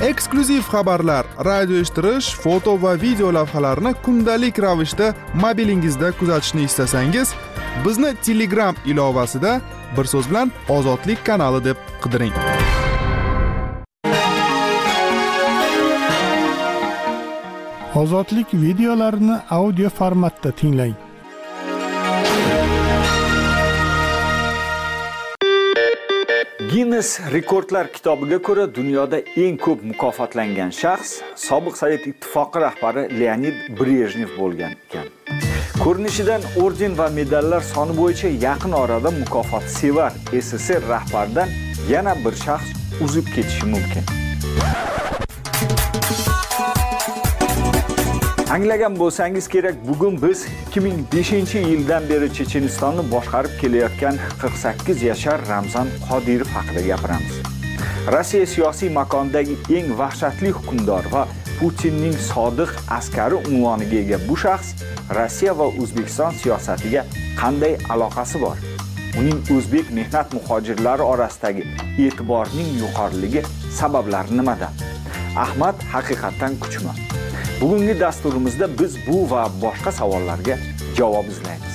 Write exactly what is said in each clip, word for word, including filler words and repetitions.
Eksklyuziv xabarlar, radio eshittirish, foto va video lavhalarni kundalik ravishda mobilingizda kuzatishni istasangiz, bizni Telegram ilovasida bir so'z bilan Ozodlik kanali deb qidiring. Ozodlik videolarini audio formatda tinglang. Guinness rekordlar kitobiga ko'ra dunyoda eng ko'p mukofotlangan shaxs sobiq Sovet ittifoqi rahbari Leonid Brejnev bo'lgan ekan. Ko'rinishidan orden va medallar soni bo'yicha yaqin orada mukofot sevar S S R rahbaridan yana bir shaxs uzib ketishi mumkin. Anglagan bo'lsangiz kerak, bugun biz ikki ming beshinchi yildan beri Chechenistonni boshqarib kelayotgan qirq sakkiz yashar Ramzan Qodirov haqida gapiramiz. Rossiya siyosiy makonidagi eng vahshatli hukmdor va Putinning sodiq askari unvoniga ega bu shaxs Rossiya va O'zbekiston siyosatiga qanday aloqasi bor? Uning o'zbek mehnat muhojirlari orasidagi e'tiborining yuqoriligi sabablari nimada? Ahmad haqiqatan kuchmi? Bugungi dasturimizda biz bu va boshqa savollarga javob izlaymiz.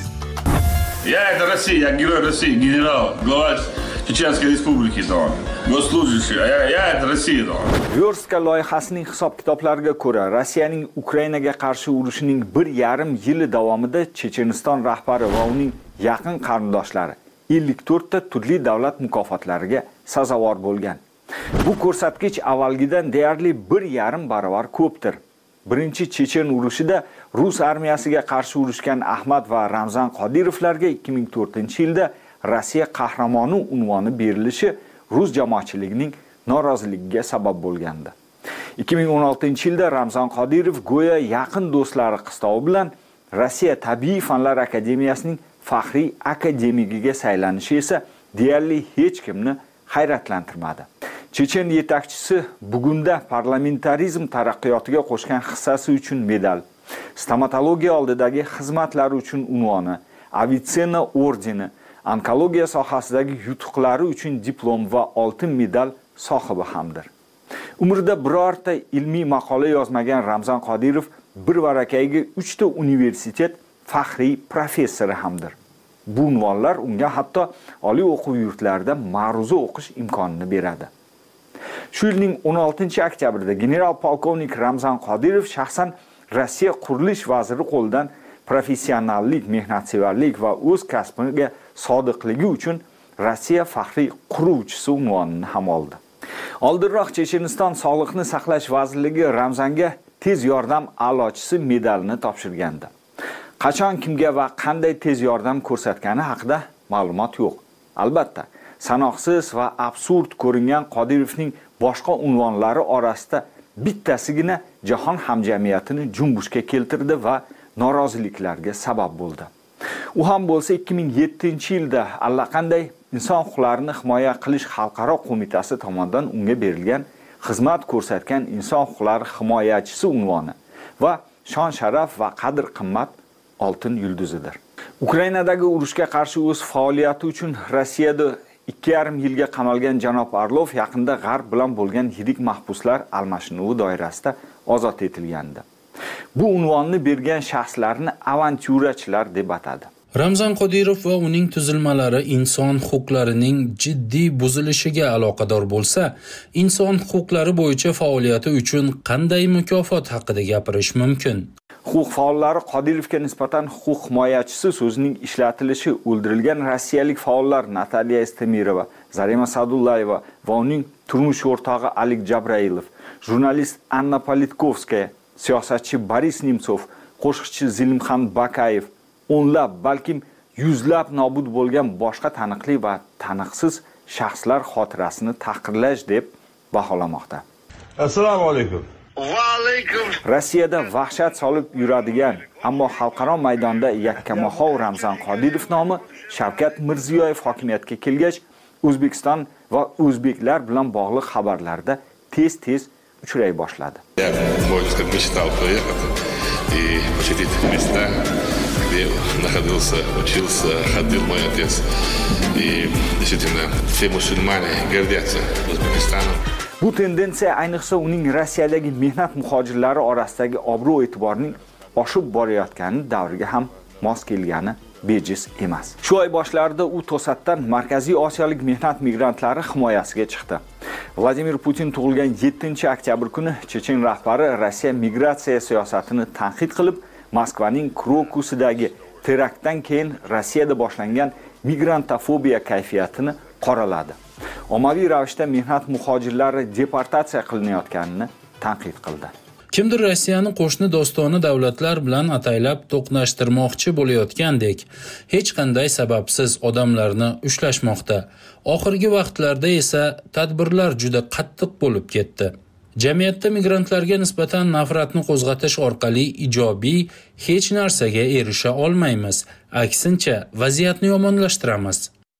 Я это Россия, я герой России, генерал, глава Чеченской республики, да. Госслужащий, а я, я это Россия, да. Verska loyihasining hisob-kitoblariga ko'ra, Rossiyaning Ukrainaga qarshi urushining bir yarim yili davomida Checheniston rahbari va uning yaqin qarindoshlari ellik to'rt ta turli davlat mukofotlariga sazovor bo'lgan. Bu ko'rsatkich avvalgidan deyarli bir yarim barobar ko'pdir. Birinchi Chechen urushida Rus armiyasiga qarshi urushgan Ahmad va Ramzan Qodirovlarga ikki ming to'rtinchi yilda Rossiya qahramoni unvoni berilishi Rus jamoatchiligining noroziligiga sabab bo'lgandi. ikki ming o'n oltinchi yilda Ramzan Qodirov go'yo yaqin do'stlari qistovi bilan Rossiya Tabiiy fanlar akademiyasining faxriy akademigiga saylanishi esa deyarli hech kimni hayratlantirmadi. Chechen yetakchisi bugunda parlamentarizm taraqqiyotiga qo'shgan hissasi uchun medal, stomatologiya oldidagi xizmatlari uchun unvoni, Avitsena ordeni, onkologiya sohasidagi yutuqlari uchun diplom va oltin medal sohibi hamdir. Umrida birorta ilmiy maqola yozmagan Ramzan Qodirov bir varakayga uchta universitet faxriy professori hamdir. Bu unvonlar unga hatto oliy o'quv yurtlarida ma'ruza o'qish imkonini beradi. Shu yilning o'n oltinchi oktyabrida general polkovnik Ramzan Qodirov shaxsan Rossiya qurilish vaziri qo'lidan professionallik, mehnatsevarlik va o'z kasbiga sodiqligi uchun Rossiya faxriy quruvchisi unvonini ham oldi. Oldinroq Checheniston Sog'liqni saqlash vazirligi Ramzanga tez yordam a'lochisi medalini topshirgandi. Qachon kimga va qanday tez yordam ko'rsatgani haqida ma'lumot yo'q. Albatta, sanoqsiz va absurd ko'ringan Qodirovning boshqa unvonlari orasida bittasigina jahon hamjamiyatini junbushga keltirdi va noroziliklarga sabab bo'ldi. U ham bo'lsa ikki ming yettinchi yilda allaqanday inson huquqlarini himoya qilish xalqaro qo'mitasi tomonidan unga berilgan xizmat ko'rsatgan inson huquqlari himoyachisi unvoni va shon sharaf va qadr qimmat oltin yulduzidir. Ukrainadagi urushga qarshi o'z faoliyati uchun Rossiyada ikki yarim yilga qamalgan janob Arlov yaqinda G'arb bilan bo'lgan yirik mahbuslar almashinuvi doirasida ozod etilgandi. Bu unvonni bergan shaxslarni avantyurachilar deb atadi. Ramzan Qodirov va uning tuzilmalari inson huquqlarining jiddiy buzilishiga aloqador bo'lsa, inson huquqlari bo'yicha faoliyati uchun qanday mukofot haqida gapirish mumkin? Huquq faollari Qodirovga nisbatan huquq himoyachisi so'zining ishlatilishi o'ldirilgan rossiyalik faollar Nataliya Estemirova, Zarema Sadullayeva va uning turmush o'rtog'i Alik Jabrailov, jurnalist Anna Politkovskaya, siyosatchi Boris Nemtsov, qo'shiqchi Zilimxan Bakayev, o'nlab, balkim yuzlab nobud bo'lgan boshqa taniqli va taniqsiz shaxslar xotirasini tahqirlash deb baholamoqda. Assalomu alaykum. Rossiyada vahshat solib yuradigan, ammo xalqaro maydonda yakkamahov Ramzan Qodirov nomi Shavkat Mirziyoyev hokimiyatga kelgach, O'zbekiston va o'zbeklar bilan bog'liq xabarlarda tez-tez uchray boshladi. Я, можно сказать, мечтал поехать и посетить места, где находился, учился, ходил мой отец. И действительно, все мусульмане гордятся Узбекистаном. Bu tendensiya ayniqsa uning Rossiyadagi mehnat muhojirlari orasidagi obro' e'tiborining oshib borayotgani davriga ham mos kelgani bejiz emas. Shu oy boshlarida u to'satdan Markaziy Osiyolik mehnat migrantlari himoyasiga chiqdi. Vladimir Putin tug'ilgan yettinchi oktyabr kuni Chechen rahbari Rossiya migratsiya siyosatini tanqid qilib, Moskvaning Krokusidagi teraktdan keyin Rossiyada boshlangan migrantofobiya kayfiyatini qoraladi. Ommaviy ravishda mehnat muhojirlari deportatsiya qilinayotganini tanqid qildi. Kimdir Rossiyani qo'shni do'stona davlatlar bilan ataylab to'qnashtirmoqchi bo'layotgandek, hech qanday sababsiz odamlarni ushlashmoqda. Oxirgi vaqtlarda esa tadbirlar juda qattiq bo'lib ketdi. Jamiyatda migrantlarga nisbatan nafratni qo'zg'atish orqali ijobiy hech narsaga erisha olmaymiz. Aksincha, vaziyatni yomonlashtiramiz.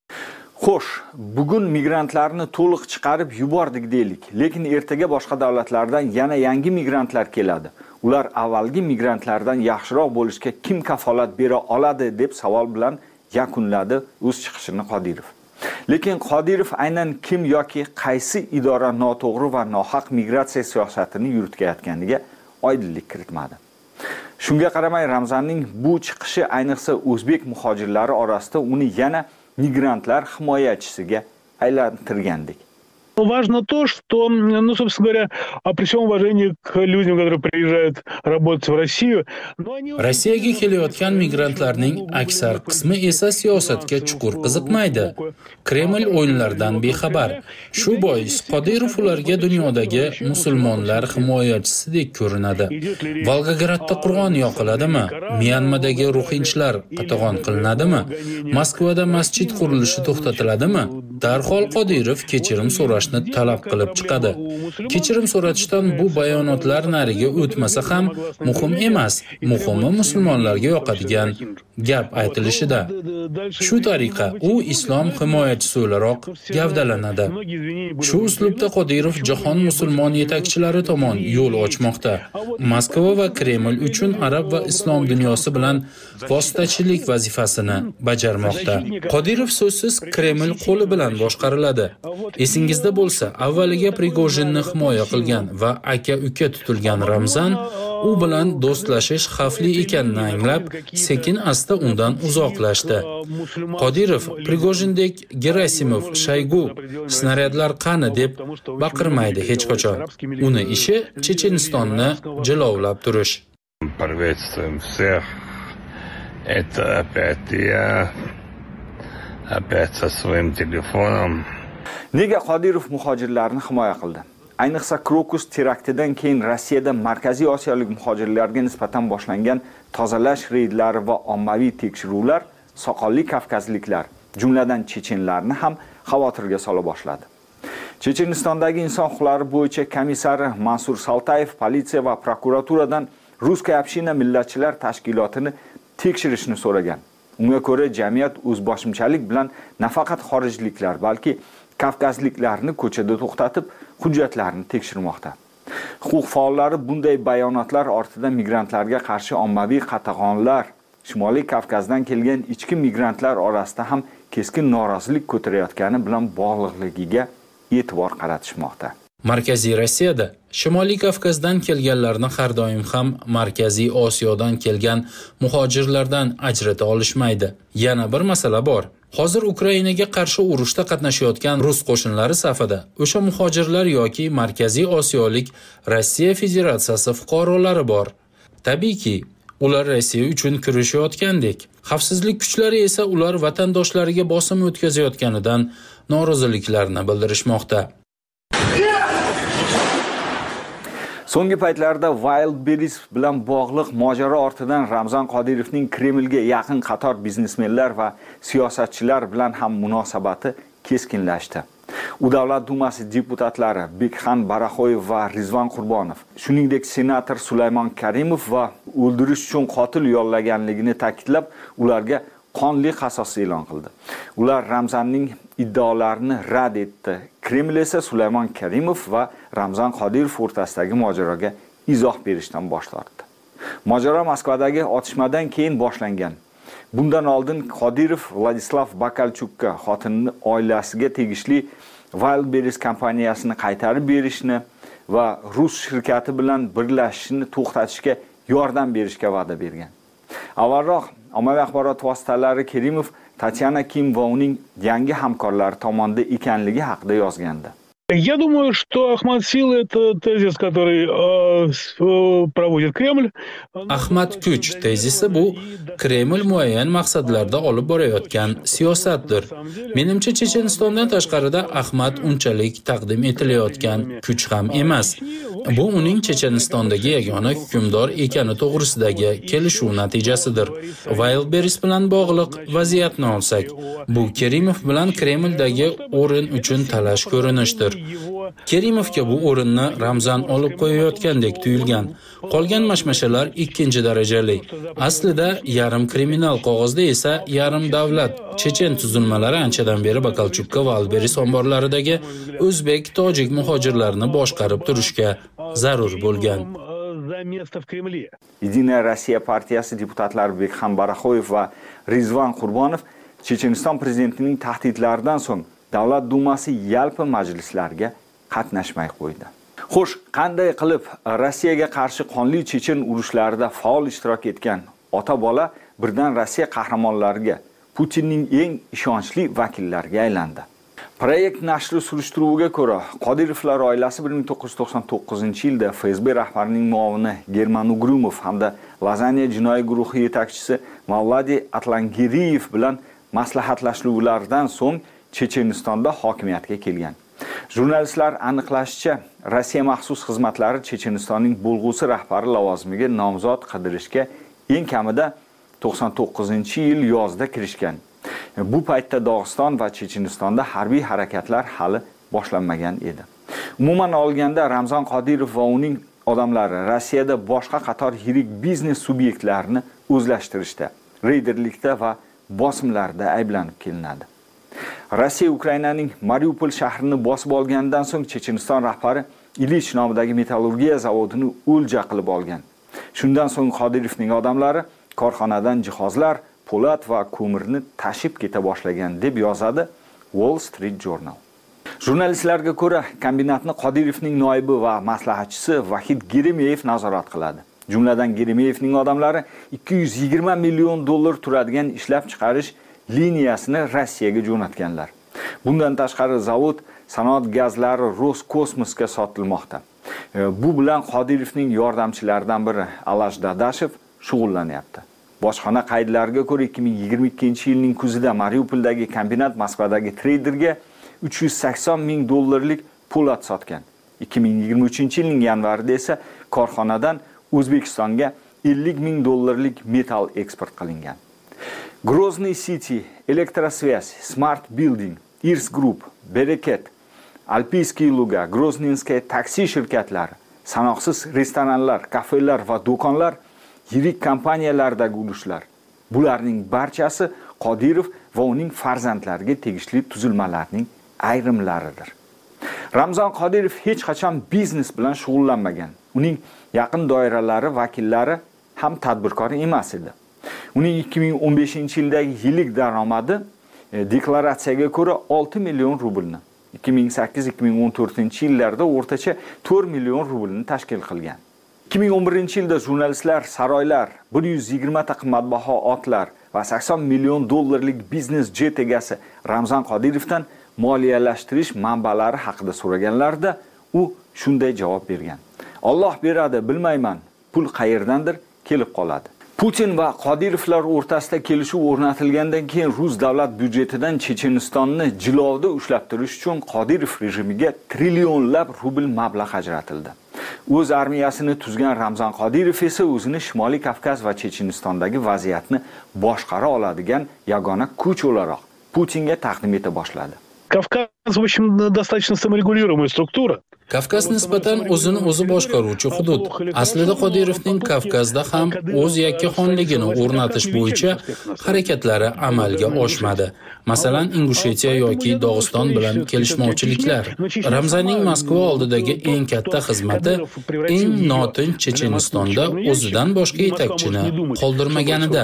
Xo'sh, bugun migrantlarni to'liq chiqarib yubordik deylik, lekin ertaga boshqa davlatlardan yana yangi migrantlar keladi. Ular avvalgi migrantlardan yaxshiroq bo'lishga kim kafolat bera oladi deb savol bilan yakunladi o'z chiqishini Qodirov. Lekin Qodirov aynan kim yoki qaysi idora noto'g'ri va nohaq migratsiya siyosatini yuritayotganiga oydinlik kiritmadi. Shunga qaramay Ramzanning bu chiqishi ayniqsa o'zbek muhojirlari orasida uni yana migrantlar himoyachisiga aylantirgandek. Важно то, что, ну, собственно говоря, при всем уважении к людям, которые приезжают работать в Россию, но они... Rossiyaga kelayotgan migrantlarning aksar qismi esa siyosatga chuqur qiziqmaydi. Kreml o'yinlardan bexabar. Shu bois Qodirov ularga dunyodagi musulmonlar himoyachisidek ko'rinadi. Volgogradda Qur'on yoqiladimi? Myanmadagi ruhinchilar qatag'on qilinadimi? Moskvada masjid qurilishi to'xtatiladimi? Darhol Qodirov kechirim so'rash talab qilib chiqadi. Kechirim so'ratishdan bu bayonotlar nariga o'tmasa ham muhim emas. Muhimi musulmonlarga yoqadigan gap aytilishida. Shu tariqa u islom himoyachisi o'laroq gavdalanadi. Shu uslubda Qodirov jahon musulmon yetakchilari tomon yo'l ochmoqda. Moskva va Kreml uchun arab va islom dunyosi bilan vositachilik vazifasini bajarmoqda. Qodirov so'zsiz Kreml qo'li bilan boshqariladi. Esingizda bo'lsa, avvaliga Prigojinni himoya qilgan va aka-uka tutilgan Ramzan u bilan do'stlashish xavfli ekanini anglab, sekin asta undan uzoqlashdi. Qodirov Prigojindek Gerasimov, Shaygu snaryadlar qani deb baqirmaydi hech qachon. Uni ishi Chechenistonni jilovlab turish. Приветствуем всех. Это опять я, опять со своим телефоном. Nega Qodirov muhojirlarni himoya qildi? Ayniqsa Krokus teraktidan keyin Rossiyada Markaziy Osiyolik muhojirlarga nisbatan boshlangan tozalash reydlari va ommaviy tekshiruvlar soqolli kavkazliklar, jumladan chechenlarni ham xavotirga sola boshladi. Chechenistondagi inson huquqlari bo'yicha komissari Mansur Saltayev politsiya va prokuraturadan Ruskiya община millatchilar tashkilotini tekshirishni so'ragan. Unga ko'ra, jamiyat o'zboshimchalik bilan nafaqat xorijliklar, balki Kavkazliklarni ko'chada to'xtatib, hujjatlarini tekshirmoqda. Huquq faollari bunday bayonotlar ortida migrantlarga qarshi ommaviy qatag'onlar, Shimoliy Kavkazdan kelgan ichki migrantlar orasida ham keskin norozilik ko'tarayotgani bilan bog'liqligiga e'tibor qaratishmoqda. Markaziy Rossiyada Shimoliy Kavkazdan kelganlarni har doim ham Markaziy Osiyodan kelgan muhojirlardan ajrata olishmaydi. Yana bir masala bor. Hozir Ukrainaga qarshi urushda qatnashayotgan rus qo'shinlari safida o'sha muhojirlar yoki Markaziy Osiyolik Rossiya Federatsiyasi fuqarolari bor. Tabiiyki, ular Rossiya uchun kurashayotgandek. Xavfsizlik kuchlari esa ular vatandoshlariga bosim o'tkazayotganidan noroziliklarini bildirishmoqda. So'nggi paytlarda Wildberries bilan bog'liq mojaro ortidan Ramzan Qodirovning Kremlga yaqin qator biznesmenlar va siyosatchilar bilan ham munosabati keskinlashdi. U Davlat Dumasi deputatlari Bekxan Baraxoyev va Rizvan Qurbonov, shuningdek senator Sulaymon Karimov va o'ldirish uchun qotil yollaganligini ta'kidlab, ularga qonli qasos e'lon qildi. Ular Ramzanning iddaolarini rad etdi. Kreml esa Sulaymon Karimov va Ramzan Qodirov o'rtasidagi mojaroga izoh berishdan bosh tortdi. Mojaro Moskvadagi otishmadan keyin boshlangan. Bundan oldin Qodirov Vladislav Bakalchukka, xotinining oilasiga tegishli Wildberries kompaniyasini qaytarib berishni va rus shirkati bilan birlashishni to'xtatishga yordam berishga va'da bergan. Avvalroq ommaviy axborot vositalari Kerimov Tatyana Kim va uning yangi hamkorlari tomonidan ekanligi haqida yozgandi. Я думаю, что Ахмад Сил – это тезис, который э, проводит Кремль. Ahmad Kuch tezisi bu Kreml muayyan maqsadlarda olib borayotgan siyosatdir. Menimcha Chechenistondan tashqarida Ahmad unchalik taqdim etilayotgan kuch ham emas. Bu uning Chechenistondagi yagona hukmdor ekani to'g'risidagi kelishuv natijasidir. Wildberries bilan bog'liq vaziyatni olsak, bu Kerimov bilan Kremldagi o'rin uchun talash ko'rinishdir. Kerimovga bu o'rinni Ramzan olib qo'yayotgandek tuyulgan. Qolgan mashmashalar ikkinchi darajali. Aslida yarim kriminal qog'ozda esa yarim davlat chechen tuzilmalari anchadan beri Bakalchukka va Wildberries omborlaridagi o'zbek, tojik muhojirlarni boshqarib turishga zarur bo'lgan. Единая Россия partiyasi deputatlari Bekxam Baraxoyev va Rizvan Qurbonov Checheniston prezidentining tahdidlaridan so'ng Davlat dumasi yalpi majlislarga qatnashmay qo'ydi. Xo'sh, qanday qilib Rossiyaga qarshi qonli chechen urushlarida faol ishtirok etgan ota-bola birdan Rossiya qahramonlariga, Putinning eng ishonchli vakillariga aylandi? Proyekt nashri surishtiruviga ko'ra, Qodirovlar oilasi bir ming to'qqiz yuz to'qson to'qqizinchi yilda F S B rahbarining muovini German Ugrumov hamda Lazaniya jinoiy guruhi yetakchisi Mavladi Atlangeriyev bilan maslahatlashuvlardan so'ng Chechenistonda hokimiyatga kelgan. Jurnalistlar aniqlashicha, Rossiya maxsus xizmatlari Chechenistonning bo'lg'usi rahbari lavozimiga nomzod qidirishga eng kamida to'qson to'qqizinchi yil yozda kirishgan. Bu paytda Dog'iston va Chechenistonda harbiy harakatlar hali boshlanmagan edi. Umuman olganda Ramzan Qodirov va uning odamlari Rossiyada boshqa qator yirik biznes subyektlarini o'zlashtirishda, reyderlikda va bosimlarda ayblanib kelinadi. Rossiya Ukrainaning Mariupol shahrini bosib olgandan so'ng Checheniston rahbari Ilich nomidagi metallurgiya zavodini o'lja qilib olgan. Shundan so'ng Qodirovning odamlari korxonadan jihozlar, po'lat va ko'mirni tashib keta boshlagan deb yozadi Wall Street Journal. Jurnalistlarga ko'ra, kombinatni Qodirovning noibi va maslahatchisi Vahid Geremeyev nazorat qiladi. Jumladan Geremeyevning odamlari ikki yuz yigirma million dollar turadigan ishlab chiqarish liniyasini Rossiyaga jo'natganlar. Bundan tashqari zavod sanoat gazlari Roskosmosga sotilmoqda. Bu bilan Qodirovning yordamchilaridan biri Alash Dadashev shug'ullanyapti. Bojxona qaydlariga ko'ra ikki ming yigirma ikkinchi yilning kuzida Mariupoldagi kombinat Moskvadagi treyderga uch yuz sakson ming dollarlik po'lat sotgan. ikki ming yigirma uchinchi yilning yanvarida esa korxonadan O'zbekistonga ellik ming dollarlik metal eksport qilingan. Grozny City, Elektrosvязь, Smart Building, Irs Group, Bereket, Alpiyskiy Luga, Grozninskaya taksi shirkatlari, sanoqsiz restoranlar, kafelar va do'konlar, yirik kompaniyalardagi ulushlar. Bularning barchasi Qodirov va uning farzandlariga tegishli tuzilmalarning ayrimlaridir. Ramzan Qodirov hech qachon biznes bilan shug'ullanmagan. Uning yaqin doiralari vakillari ham tadbirkor emas edi. Uning ikki ming o'n beshinchi yildagi yillik daromadi deklaratsiyaga ko'ra olti million rublni, ikki ming sakkiz ikki ming o'n to'rtinchi yillarda o'rtacha to'rt million rublni tashkil qilgan. ikki ming o'n birinchi yilda jurnalistlar, saroylar, bir yuz yigirma ta qimmatbaho otlar va sakson million dollarlik biznes jet egasi Ramzan Qodirovdan moliyalashtirish manbalari haqida so'raganlarida u shunday javob bergan: Alloh beradi, bilmayman, pul qayerdandir kelib qoladi. Putin va Qodirovlar o'rtasida kelishuv o'rnatilgandan keyin Rus davlat byudjetidan Chechenistonni jilovda ushlab turish uchun Qodirov rejimiga trillionlab rubl mablag' ajratildi. O'z armiyasini tuzgan Ramzan Qodirov esa o'zini Shimoliy Kavkaz va Chechenistondagi vaziyatni boshqara oladigan yagona kuch o'laroq Putinga taqdim eta boshladi. Кавказ, в общем, достаточно саморегулируемая структура. Kavkaz nisbatan o'zini o'zi boshqaruvchi hudud. Aslida Qodirovning Kavkazda ham o'z yakkaxonligini o'rnatish bo'yicha harakatlari amalga oshmadi. Masalan, Ingushetiya yoki Dog'iston bilan kelishmovchiliklar. Ramzanning Moskva oldidagi eng katta xizmati eng notinch Chechenistonda o'zidan boshqa yetakchini qoldirmaganida.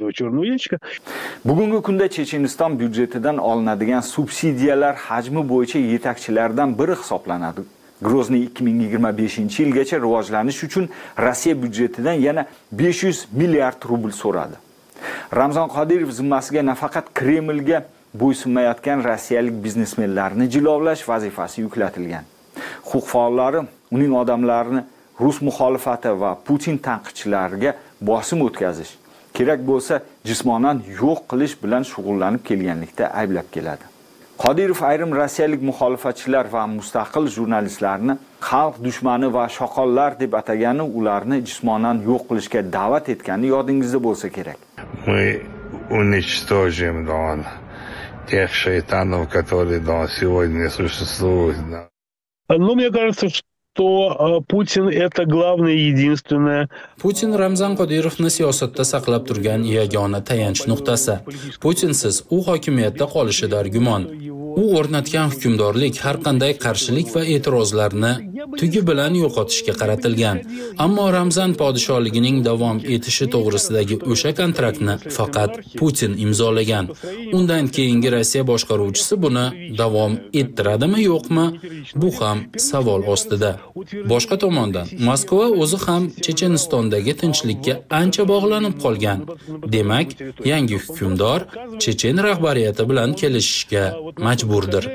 Bugungi kunda Checheniston byudjetidan olinadigan subsidiyalar hajmi bo'yicha yetakchilardan biri hisoblanadi. Grozniy ikki ming yigirma beshinchi yilgacha rivojlanish uchun Rossiya byudjetidan yana besh yuz milliard rubl so'radi. Ramzan Qodirov zimmasiga nafaqat Kremlga bo'ysunmayotgan rossiyalik biznesmenlarni jilovlash vazifasi yuklatilgan. Huquq faollari uning odamlarini Rus muxolifati va Putin tanqidchilariga bosim o'tkazish, kerak bo'lsa jismonan yo'q qilish bilan shug'ullanib kelganlikda ayblab keladi. Qodirov ayrim rossiyalik muxolifatchilar va mustaqil jurnalistlarni xalq dushmani va shoqollar deb atagani ularni jismonan yo'q qilishga da'vat etgani yodingizda bo'lsa kerak. Мы уничтожим Дон тех шайтанов, которые до сегодня существуют. Но мне кажется, что Putin это главное и единственное. Putin Ramzan Qodirovni siyosatda saqlab turgan yagona tayanch nuqtasi. Putinsiz u hokimiyatda qolishi dargumon. U o'rnatgan hukmdorlik har qanday qarshilik va e'tirozlarni tugi bilan yo'qotishga qaratilgan. Ammo Ramzan podshohligining davom etishi to'g'risidagi o'sha kontraktni faqat Putin imzolagan. Undan keyingi Rossiya boshqaruvchisi buni davom ettiradimi, yo'qmi? Bu ham savol ostida. Boshqa tomondan, Moskva o'zi ham Chechenistondagi tinchlikka ancha bog'lanib qolgan. Demak, yangi hukmdor Chechen rahbariyati bilan kelishishga majburdir.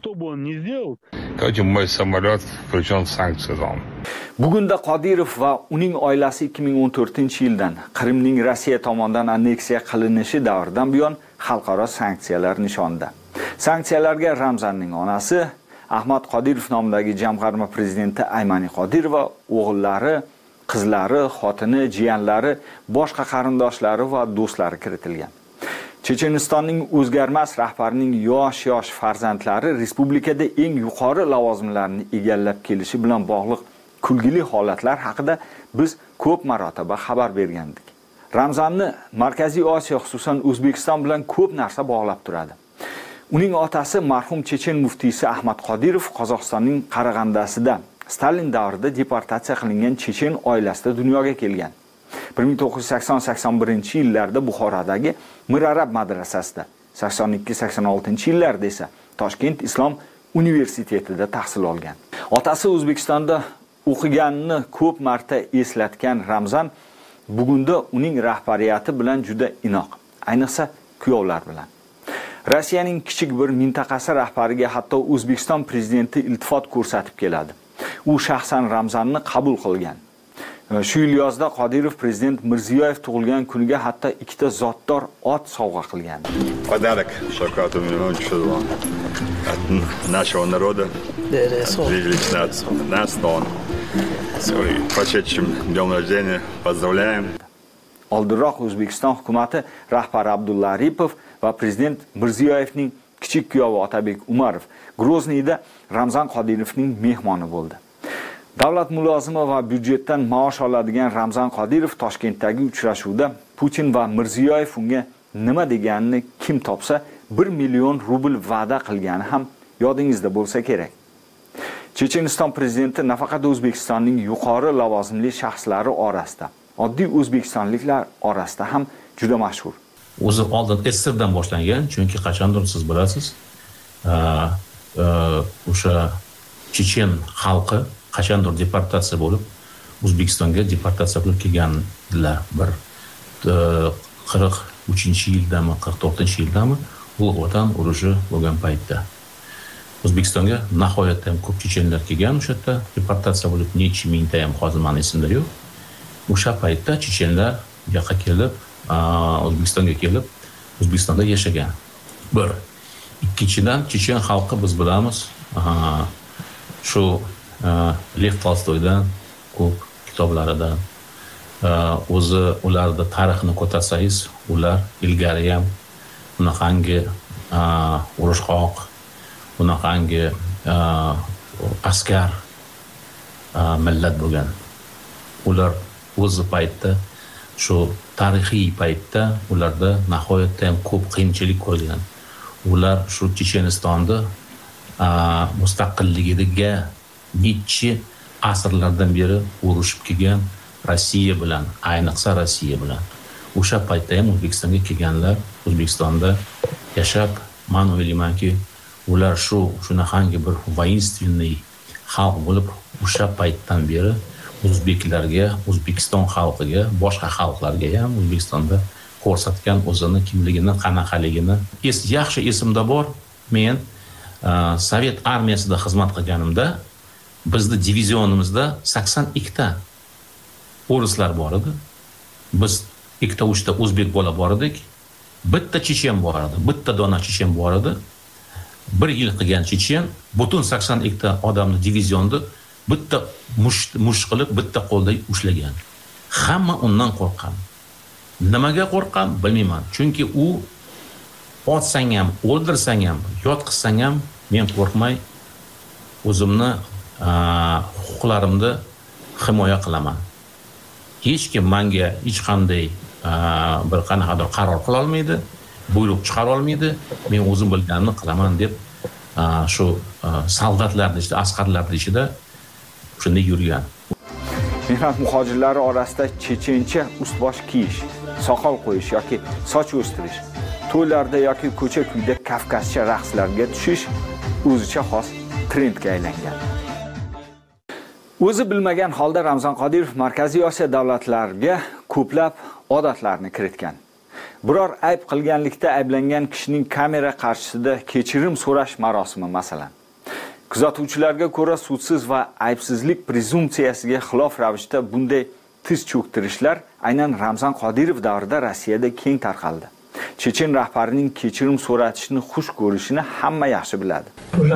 Короче, мой самолет включен в санкции зону. Bugunda Qodirov va uning oilasi ikki ming o'n to'rtinchi yildan Qrimning Rossiya tomonidan anneksiya qilinishi davridan buyon xalqaro sanksiyalar nishonida. Sanksiyalarga Ramzanning onasi Ahmad Qodirov nomidagi jamg'arma prezidenti Aymani Qodirova, o'g'illari, qizlari, xotini, jiyanlari, boshqa qarindoshlari va do'stlari kiritilgan. Chechenistonning o'zgarmas rahbarining yosh-yosh farzandlari respublikada eng yuqori lavozimlarni egallab kelishi bilan bog'liq kulgili holatlar haqida biz ko'p marotaba xabar bergandik. Ramzanni Markaziy Osiyo, xususan O'zbekiston bilan ko'p narsa bog'lab turadi. Uning otasi marhum Chechen muftiysi Ahmad Qodirov Qozog'istonning Qarag'andasida Stalin davrida deportatsiya qilingan chechen oilasida dunyoga kelgan. bir ming to'qqiz yuz sakson sakson birinchi yillarda Buxorodagi Mir Arab madrasasida, sakson ikki sakson oltinchi yillarda esa Toshkent Islom universitetida tahsil olgan. Otasi O'zbekistonda o'qiganini ko'p marta eslatgan Ramzan bugunda uning rahbariyati bilan juda inoq, ayniqsa kuyovlar bilan. Rossiyaning kichik bir mintaqasi rahbariga hatto O'zbekiston prezidenti iltifot ko'rsatib keladi. U shaxsan Ramzanni qabul qilgan. Shu yil yozda Qodirov prezident Mirziyoyev tug'ilgan kuniga hatto ikkita zotdor ot sovg'a qilgan. Подарок Шавкату Мироновичу от нашего народа, лично от нас, но он с прошедшим днем рождения поздравляем. Oldinroq O'zbekiston hukumati rahbari Abdulla Aripov va prezident Mirziyoyevning kichik kuyovi Otabek Umarov Grozniyda Ramzan Qodirovning mehmoni bo'ldi. Davlat mulozimi va byudjetdan maosh oladigan Ramzan Qodirov Toshkentdagi uchrashuvda Putin va Mirziyoyev unga nima deganini kim topsa bir million rubl va'da qilgani ham yodingizda bo'lsa kerak. Checheniston prezidenti nafaqat O'zbekistonning yuqori lavozimli shaxslari orasida, oddiy o'zbekistonliklar orasida ham juda mashhur. O'zi oldin Esserdan boshlangan, chunki qachondir siz bilasiz, o'sha chechen xalqi qachondir deportatsiya bo'lib, O'zbekistonga deportatsiya qilib kelganlar. Bir qirq uchinchi yildami, qirq to'rtinchi yildami Ulug' Vatan urushi bo'lgan paytda O'zbekistonga nihoyatda ham ko'p chechenlar kelgan, o'sha yerda deportatsiya bo'lib necha mingta ham hozir meni esimda yo'q. O'sha paytda chechenlar bu yoqqa kelib, O'zbekistonga kelib, O'zbekistonda yashagan. Bir. Ikkinchidan, chechen xalqi biz bilamiz, shu Lev Tolstoydan ko'p kitoblaridan o'zi ularda tarixni ko'tarsangiz, ular ilgari ham bunaqangi urushqoq, bunaqangi askar millat bo'lgan. Ular o'zi paytda shu tarixiy paytda ularda nihoyatda ham ko'p qiyinchilik ko'rgan. Ular shu Chechenistonda mustaqilligiga necha asrlardan beri urushib kelgan Rossiya bilan, ayniqsa Rossiya bilan. O'sha paytda ham O'zbekistonga kelganlar, O'zbekistonda yashab, men o'ylaymanki, ular shu shunaqangi bir voinственный xalq bo'lib, o'sha paytdan beri o'zbeklarga, O'zbekiston xalqiga, boshqa xalqlarga ham O'zbekistonda ko'rsatgan o'zini kimligini, qanaqaligini es yaxshi esimda bor. Men Sovet armiyasida xizmat qilganimda bizning divizionimizda sakson ikkita o'rislar bor edi. Biz ikkita uchta o'zbek bola bor edik. Bitta chechen bor edi, bitta dona chechen bor edi. Bir yil qilgan chechen butun sakson ikkita odamni divizionda bitta mush qilib, bitta qo'lda ushlagan. Hamma undan qo'rqqan. Nimaga qo'rqqan bilmayman. Chunki u otsang ham, o'ldirsang ham, yotqizsang ham men qo'rqmay o'zimni huquqlarimni himoya qilaman. Hech kim menga hech qanday bir qanaqadir qaror qila olmaydi, buyruq chiqara olmaydi. Men o'zim bilganimni qilaman deb shu soldatlarning ichida, askarlarning ichida shunday yurgan. Mehnat muhojirlari orasida chechencha ust-bosh kiyish, soqol qo'yish yoki soch o'stirish, to'ylarda yoki ko'cha-kuyda kavkazcha raqslarga tushish o'zicha xos trendga aylangan. O'zi bilmagan holda Ramzan Qodirov Markaziy Osiyo davlatlariga ko'plab odatlarni kiritgan. Biror ayb qilganlikda ayblangan kishining kamera qarshisida kechirim so'rash marosimi masalan. Kuzatuvchilarga ko'ra sudsiz va aybsizlik prezumsiyasiga xilof ravishda bunday tiz cho'ktirishlar aynan Ramzan Qodirov davrida Rossiyada keng tarqaldi. Chechen rahbarining kechirim so'ratishni xush ko'rishini hamma yaxshi biladi.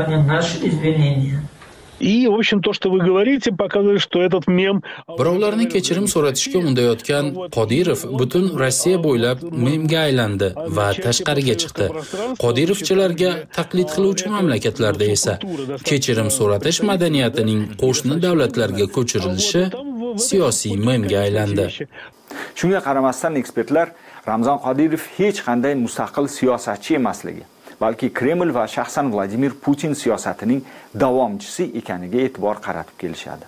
И, в общем, то, что вы говорите, показывает, что этот мем... Birovlarni kechirim so'ratishga undayotgan Qodirov butun Rossiya bo'ylab memga aylandi va tashqariga chiqdi. Qodirovchilarga taqlid qiluvchi mamlakatlarda esa kechirim so'ratish madaniyatining qo'shni davlatlarga ko'chirilishi siyosiy memga aylandi. Shunga qaramasdan ekspertlar Ramzan Qodirov hech qanday mustaqil siyosatchi emasligi, balki Kreml va shaxsan Vladimir Putin siyosatining davomchisi ekaniga e'tibor qaratib kelishadi.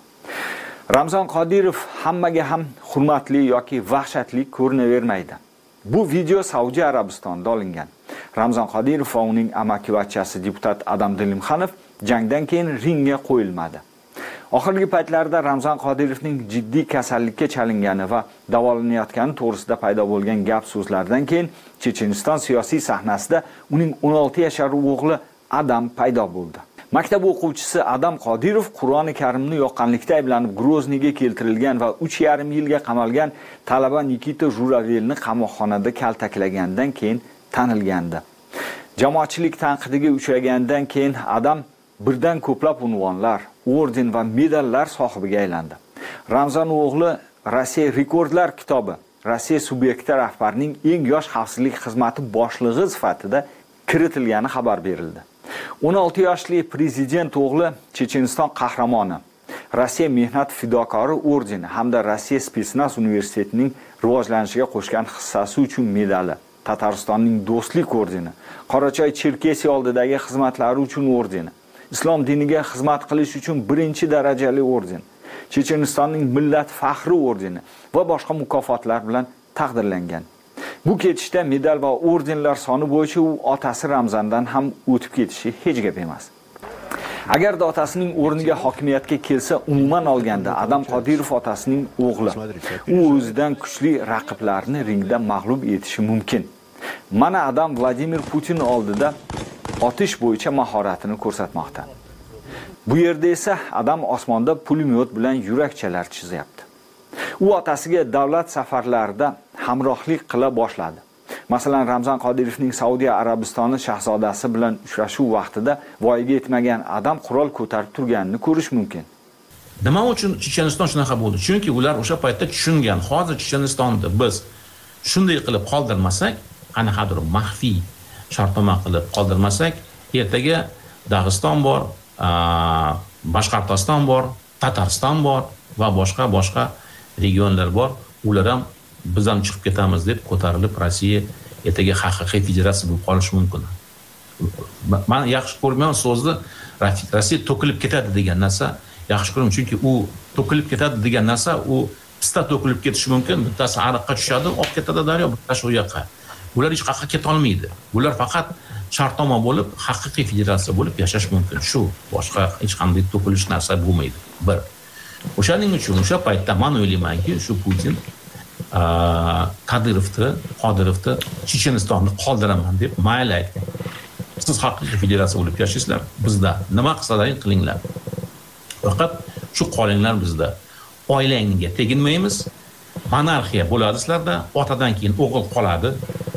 Ramzan Qodirov hammaga ham hurmatli yoki vahshatli ko'rinavermaydi. Bu video Saudiya Arabistonida olingan. Ramzan Qodirov va uning amakivachchasi deputat Adam Dilimxanov jangdan keyin ringga qo'yilmadi. Oxirgi paytlarda Ramzan Qodirovning jiddiy kasallikka chalingani va davolanayotgani to'g'risida paydo bo'lgan gap so'zlardan keyin Checheniston siyosiy sahnasida uning o'n olti yashar o'g'li Adam paydo bo'ldi. Maktab o'quvchisi Adam Qodirov Qur'oni Karimni yoqqanlikda ayblanib Grozniyga keltirilgan va uch yarim yilga qamalgan talaba Nikita Juravelni qamoqxonada kaltaklagandan keyin tanilgandi. Jamoatchilik tanqidiga uchragandan keyin Adam birdan ko'plab unvonlar, orden va medallar sohibiga aylandi. Ramzan o'g'li Rossiya rekordlar kitobi Rossiya subyekti rahbarining eng yosh xavfsizlik xizmati boshlig'i sifatida kiritilgani xabar berildi. o'n olti yoshli prezident o'g'li Checheniston qahramoni, Rossiya mehnat fidokori ordeni hamda Rossiya Spetsnaz universitetining rivojlanishiga qo'shgan hissasi uchun medali, Tataristonning do'stlik ordeni, Qorachoy Cherkesiya oldidagi xizmatlari uchun ordeni, Islom diniga xizmat qilish uchun birinchi darajali orden, Chechenistonning millat faxri ordeni va boshqa mukofotlar bilan taqdirlangan. Bu ketishda medal va ordenlar soni bo'yicha u otasi Ramzandan ham o'tib ketishi hech gap emas. Agarda otasining o'rniga hokimiyatga kelsa, umuman olganda Adam Qodirov otasining o'g'li. U o'zidan kuchli raqiblarni ringda mag'lub etishi mumkin. Mana Adam Vladimir Putin oldida otish bo'yicha mahoratini ko'rsatmoqda. Bu yerda esa Adam osmonda pulemyot bilan yurakchalar chizyapti. U otasiga davlat safarlarida hamrohlik qila boshladi. Masalan, Ramzan Qodirovning Saudiya Arabistoni shahzodasi bilan uchrashuv vaqtida voyaga yetmagan Adam qurol ko'tarib turganini ko'rish mumkin. Nima uchun Checheniston shunaqa bo'ldi? Chunki ular o'sha paytda tushungan, hozir Chechenistonda biz shunday qilib qoldirmasak, qanaqadir maxfiy shartnoma qilib qoldirmasak, ertaga Dag'iston bor, Boshqirdiston bor, Tatariston bor va boshqa boshqa regionlar bor. Ular ham biz ham chiqib ketamiz deb ko'tarilib Rossiya ertaga haqiqiy federatsiya bo'lib qolishi mumkin. Men yaxshi ko'rmayman so'zni Rossiya to'kilib ketadi degan narsa yaxshi ko'raman, chunki u to'kilib ketadi degan narsa u pista to'kilib ketishi mumkin. Bittasi ariqqa tushadi, oqib ketadi daryo, bittasi u yoqqa. Ular hech qayerga keta olmaydi. Ular faqat shartnoma bo'lib, haqiqiy federatsiya bo'lib yashash mumkin. Shu, boshqa hech qanday to'kilish narsa bo'lmaydi. Bir. O'shaning uchun o'sha paytda men o'ylaymanki, shu Putin Kadirovni, Qodirovni Chechenistonni qoldiraman deb mayli aytgan. Siz haqiqiy federatsiya bo'lib yashaysizlar, bizda nima qilsalaring qilinglar. Faqat shu qolinglar bizda. Oilangizga teginmaymiz. Monarxiya bo'ladi sizlarda, otadan keyin o'g'il qoladi.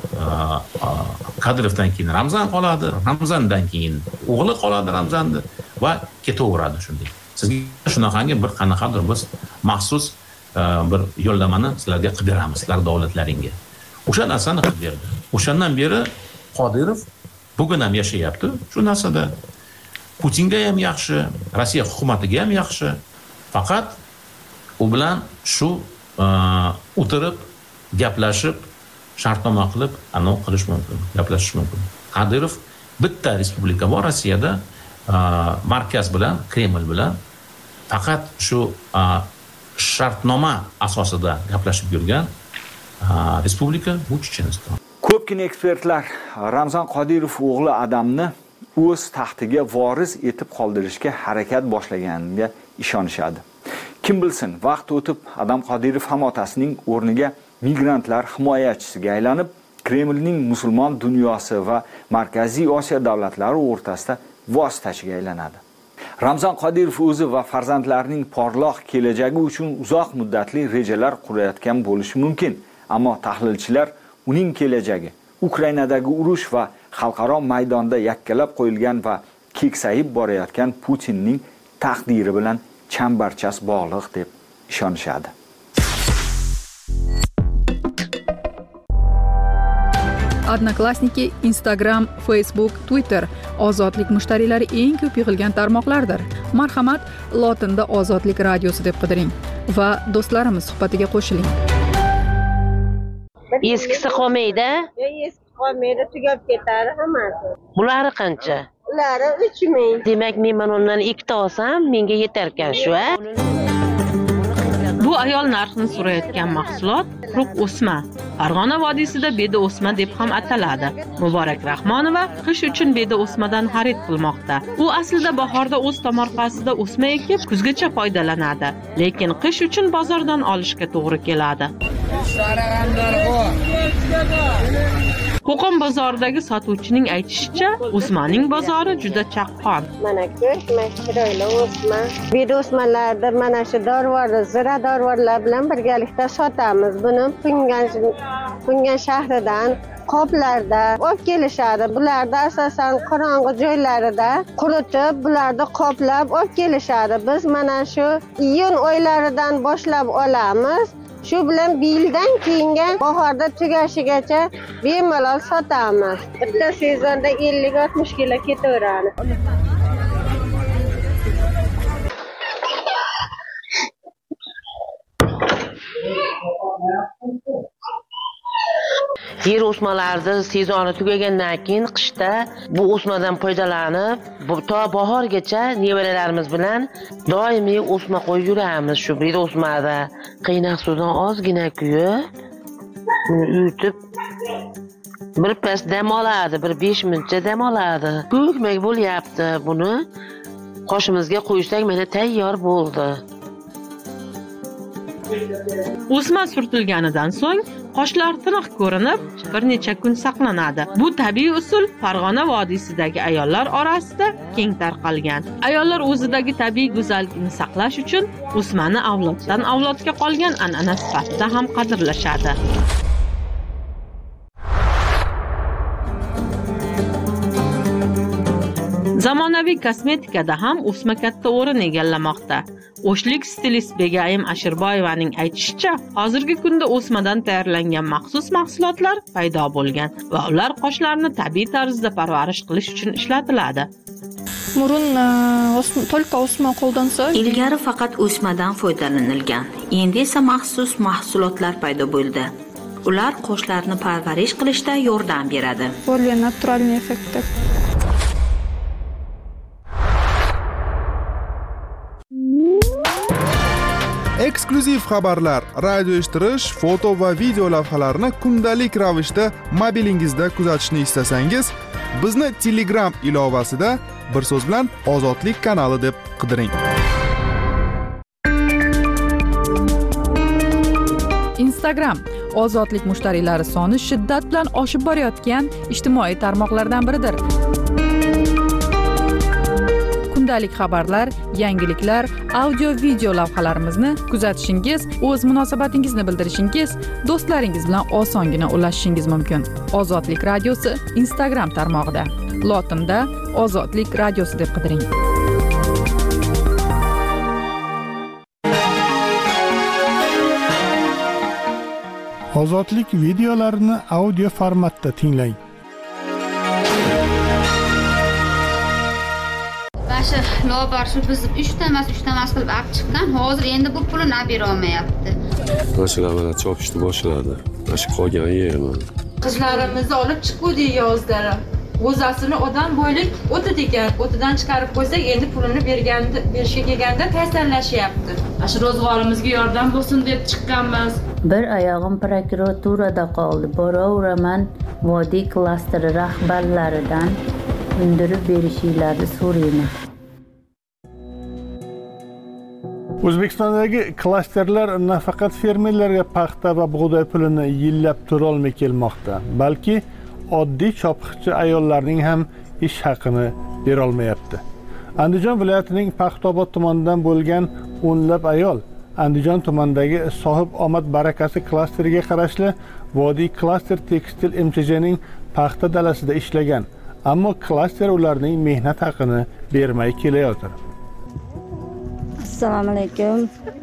Kadirovdan keyin Ramzan qoladi, Ramzandan keyin o'g'li qoladi Ramzanni va ketaveradi shunday. Sizga shunaqangi bir qanaqadir biz maxsus bir yo'llamani sizlarga qilib beramiz, sizlar davlatlaringga. O'sha narsani qilib berdi. O'shandan beri Qodirov bugun ham yashayapti. Shu narsada Putinga ham yaxshi, Rossiya hukumatiga ham yaxshi. Faqat u bilan shu o'tirib, gaplashib, shartnoma qilib, anov qilish mumkin, gaplashish mumkin. Qodirov bitta respublika bor Rossiyada, markaz bilan, Kreml bilan faqat shu shartnoma asosida gaplashib yurgan respublika bu Checheniston. Ko'pgina ekspertlar Ramzan Qodirov o'g'li Adamni o'z taxtiga voris etib qoldirishga harakat boshlaganiga ishonishadi. Kim bilsin, vaqt o'tib Adam Qodirov ham otasining o'rniga migrantlar himoyachisiga aylanib, Kremlning musulmon dunyosi va Markaziy Osiyo davlatlari o'rtasida vositachiga aylanadi. Ramzan Qodirov o'zi va farzandlarining porloq kelajagi uchun uzoq muddatli rejalar qurayotgan bo'lishi mumkin, ammo tahlilchilar uning kelajagi Ukrainadagi urush va xalqaro maydonda yakkalab qo'yilgan va keksayib borayotgan Putinning taqdiri bilan chambarchas bog'liq deb ishonishadi. Odnoklassniki, Instagram, Facebook, Twitter ozodlik mushtariylari eng ko'p yig'ilgan tarmoqlardir. Marhamat, lotinda Ozodlik radiosi deb qidiring va do'stlarimiz suhbatiga qo'shiling. Eskisi qolmaydi? Eski qolmaydi, tugab ketadi hammasi. Bulari qancha? Ulari uch ming. Demak, men mana undan ikkita olsam, menga yetar ekan shu, a? Bu ayol narxini so'rayotgan mahsulot quruq o'sma. Farg'ona vodiysida beda o'sma deb ham ataladi. Muborak Rahmonova qish uchun beda o'smadan xarid qilmoqda. U aslida bahorda o'z tomorqasida o'sma ekib, kuzgacha foydalanadi, lekin qish uchun bozordan olishga to'g'ri keladi. Qo'qon bozoridagi sotuvchining aytishicha, o'smaning bozori juda chaqqon. Mana ko'k, chiroyli o'sma. Beda o'smalarni mana shu dorivor, zira dorivorlar bilan birgalikda sotamiz. Buni Pungan Pungan shahridan qoplarda olib kelishadi. Bularda asosan qorong'i joylarida quritib, bularni qoplab olib kelishadi. Biz mana shu iyun oylaridan boshlab olamiz. Shu bilan yildan keyingi bahorda tugashigacha bemalol sotamiz. Bitta sezonda ellik oltmish kilo ketaveradi. Yer o'smalarni sezoni tugagandan keyin qishda bu o'smadan foydalanib, to bahorgacha nevaralarimiz bilan doimiy o'sma qo'yib yuramiz. Shu bir o'smada qaynoq suvdan ozgina kuyib, uni yutib bir pas dam oladi, bir besh minutcha dam oladi. Ko'kmak bo'lyapti. Buni qoshimizga qo'ysak, mana tayyor bo'ldi. O'sma surtilganidan so'ng qoshlar tiniq ko'rinib, bir necha kun saqlanadi. Bu tabiiy usul Farg'ona vodiysidagi ayollar orasida keng tarqalgan. Ayollar o'zidagi tabiiy go'zallikni saqlash uchun o'smani avloddan avlodga qolgan an'ana sifatida ham qadrlashadi. Zamonaviy kosmetikada ham o'sma katta o'rin egallamoqda. O'shlik stilist Begayim Ashirboyevaning aytishicha, hozirgi kunda o'smadan tayyorlangan maxsus mahsulotlar paydo bo'lgan va ular qoshlarni tabiiy tarzda parvarish qilish uchun ishlatiladi. Murun только o'sma qo'ldansa, ilgari faqat o'smadan foydalanilgan. Endi esa maxsus mahsulotlar paydo bo'ldi. Ular qo'shlarni parvarish qilishda yordam beradi. Более натуральный эффект. Eksklyuziv xabarlar, radio eshittirish, foto va video lavhalarni kundalik ravishda mobilingizda kuzatishni istasangiz, bizni Telegram ilovasida bir so'z bilan Ozodlik kanali deb qidiring. Instagram ozodlik mushtariylari soni shiddat bilan oshib borayotgan ijtimoiy tarmoqlardan biridir. Kundalik xabarlar, yangiliklar, audio video lavhalarimizni kuzatishingiz, o'z munosabatingizni bildirishingiz, do'stlaringiz bilan osongina ulashishingiz mumkin. Ozodlik radiosi Instagram tarmog'ida. Lotinda Ozodlik radiosi deb qidiring. Ozodlik videolarini audio formatda tinglang. Shu lobar shu biz uchta emas, uchta emas qilib olib chiqqan. Hozir endi bu pulini olib bera olmayapti. Mashalar mana chopishni boshladi. Mana qolgan yerman. Qizlarimizni olib chiquvdi yozlar. O'zasini odam bo'ylik o'tid ekan. O'tidan chiqarib qo'ysak, endi pulini berganda, berishga kelganda ta'sirlashyapti. Shu ro'zg'orimizga yordam bo'lsin deb chiqqanmiz. Bir oyog'im prokuraturada qoldi. Boraveraman vodiy klasteri rahbarlaridan undirib berishingizni so'rayman. O'zbekistondagi klasterlar nafaqat fermerlarga paxta va bug'doy pulini yillab to'la olmay kelmoqda, balki oddiy chopiqchi ayollarning ham ish haqini bera olmayapti. Andijon viloyatining Paxtaobod tumanidan bo'lgan o'nlab ayol Andijon tumanidagi Sohib omad barakasi klasteriga qarashli Vodiy klaster tekstil M Ch Jning paxta dalasida ishlagan, ammo klaster ularning mehnat haqini bermay kelayotir. Assalomu alaykum.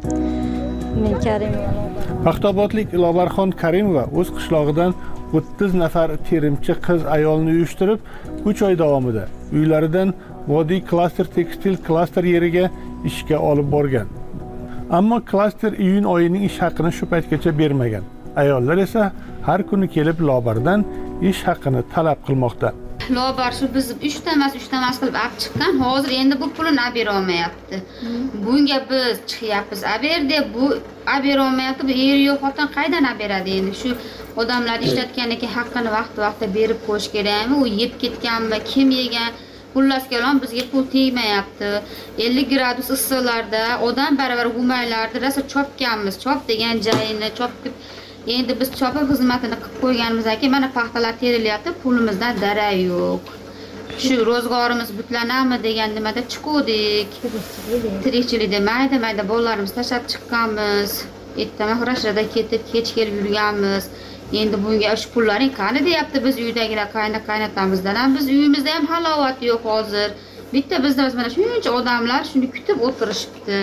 Men Karimova. Paxtaobodlik Lobarxon Karimova o'z qishlog'idan o'ttiz nafar terimchi qiz ayolni uyushtirib, uch oy davomida uylaridan Vodiy klaster tekstil klaster yeriga ishga olib borgan. Ammo klaster iyun oyining ish haqini shu paytgacha bermagan. Ayollar esa har kuni kelib Lobardan ish haqini talab qilmoqda. Lobar shu biz uchta emas, uchta emas qilib olib chiqqan. Hozir endi bu pulini olib bera olmayapti. Bunga biz chiqyapmiz, olib ber deb bu olib bera olmayapti. Bu er yo'q xotin qaydan olib beradi endi? Shu odamlar ishlatgandan keyin haqqini vaqti-vaqtida berib qo'yish kerakmi? U yeb ketganmi, kim yegan? Xullas kalom bizga pul tegmayapti. ellik gradus issiqlarda, odam baravar gumaylarda rosa chopganmiz. Chop degan joyini chopib endi biz chopib xizmatini qilib qo'yganimizdan keyin mana paxtalar terilyapti, pulimizdan darak yo'q. Shu ro'zg'orimiz butlanami degan nimada chiqdik. Tirikchilikda mayda-mayda bolalarimiz tashlab chiqqanmiz. Ertaman xurashlarda ketib, kech kelib yurganmiz. Endi bunga shu pullaring qani deyapti biz uydagilar, qayna-qaynatamizdan ham biz uyimizda ham halovat yo'q hozir. Bitta bizda mana shuncha odamlar shuni kutib o'tirishibdi.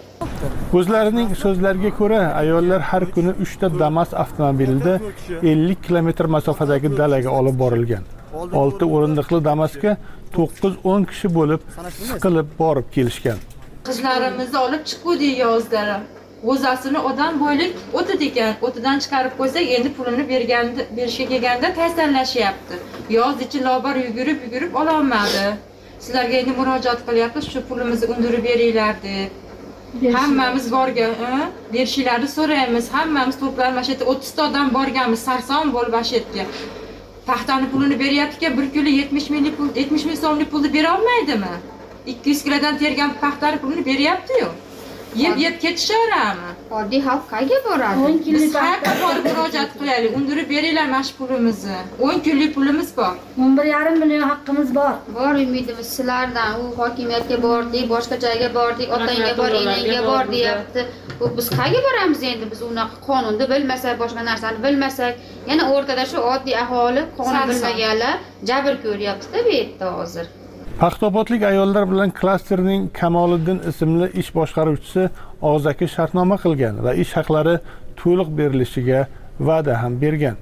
O'zlarining so'zlariga ko'ra, ayollar har kuni uchta Damas avtomobilida ellik kilometr masofadagi dalaga olib borilgan. olti o'rindiqli Damasga to'qqiz o'n kishi bo'lib, siqilib borib kelishgan. Qizlarimizni olib chiquvdi yozlar. O'zasini odam bo'ylik o'tid ekan. O'tidan chiqarib qo'ysak, endi pulini berganda, berishga kelganda ta'sirlashyapti. Yoz ichi Lobar yugurib-yugurib ola olmadi. Sizlarga endi murojaat qilyapmiz, shu pulimizni undirib beringlar deb. Hammamiz borgan, berishinglarni so'raymiz. Hammamiz to'planib mana shu yerda o'ttiz ta odam borganmiz, sarson bo'lib mana shu yerga. Paxtani pulini beryapti-ki, bir kilo yetmish ming pul, yetmish ming so'mlik pulni bera olmaydimi? ikki yuz kilodan tergan paxtani pulini beryapti-yu. Yeb-yeb ketishaverami? Oddiy xalq qayerga boradi? Biz qayerga borib murojaat qilaylik? Undirib beringlar mana shu pulimizni. o'n kunlik pulimiz bor. o'n bir yarim million haqqimiz bor. Bor umidimiz sizlardan. U hokimiyatga bordik, boshqa joyga bordik, otangga bor, enangga bor deyapti. Bu biz qayerga boramiz endi? Biz unaqa qonunni bilmasak, boshqa narsani bilmasak, yana o'rtada shu oddiy aholi qonun bilmaganlar jabr ko'ryapti-da bu yerda hozir. Paxtaobodlik ayollar bilan klasterning Kamoliddin ismli ish boshqaruvchisi og'zaki shartnoma qilgan va ish haqlari to'liq berilishiga va'da ham bergan.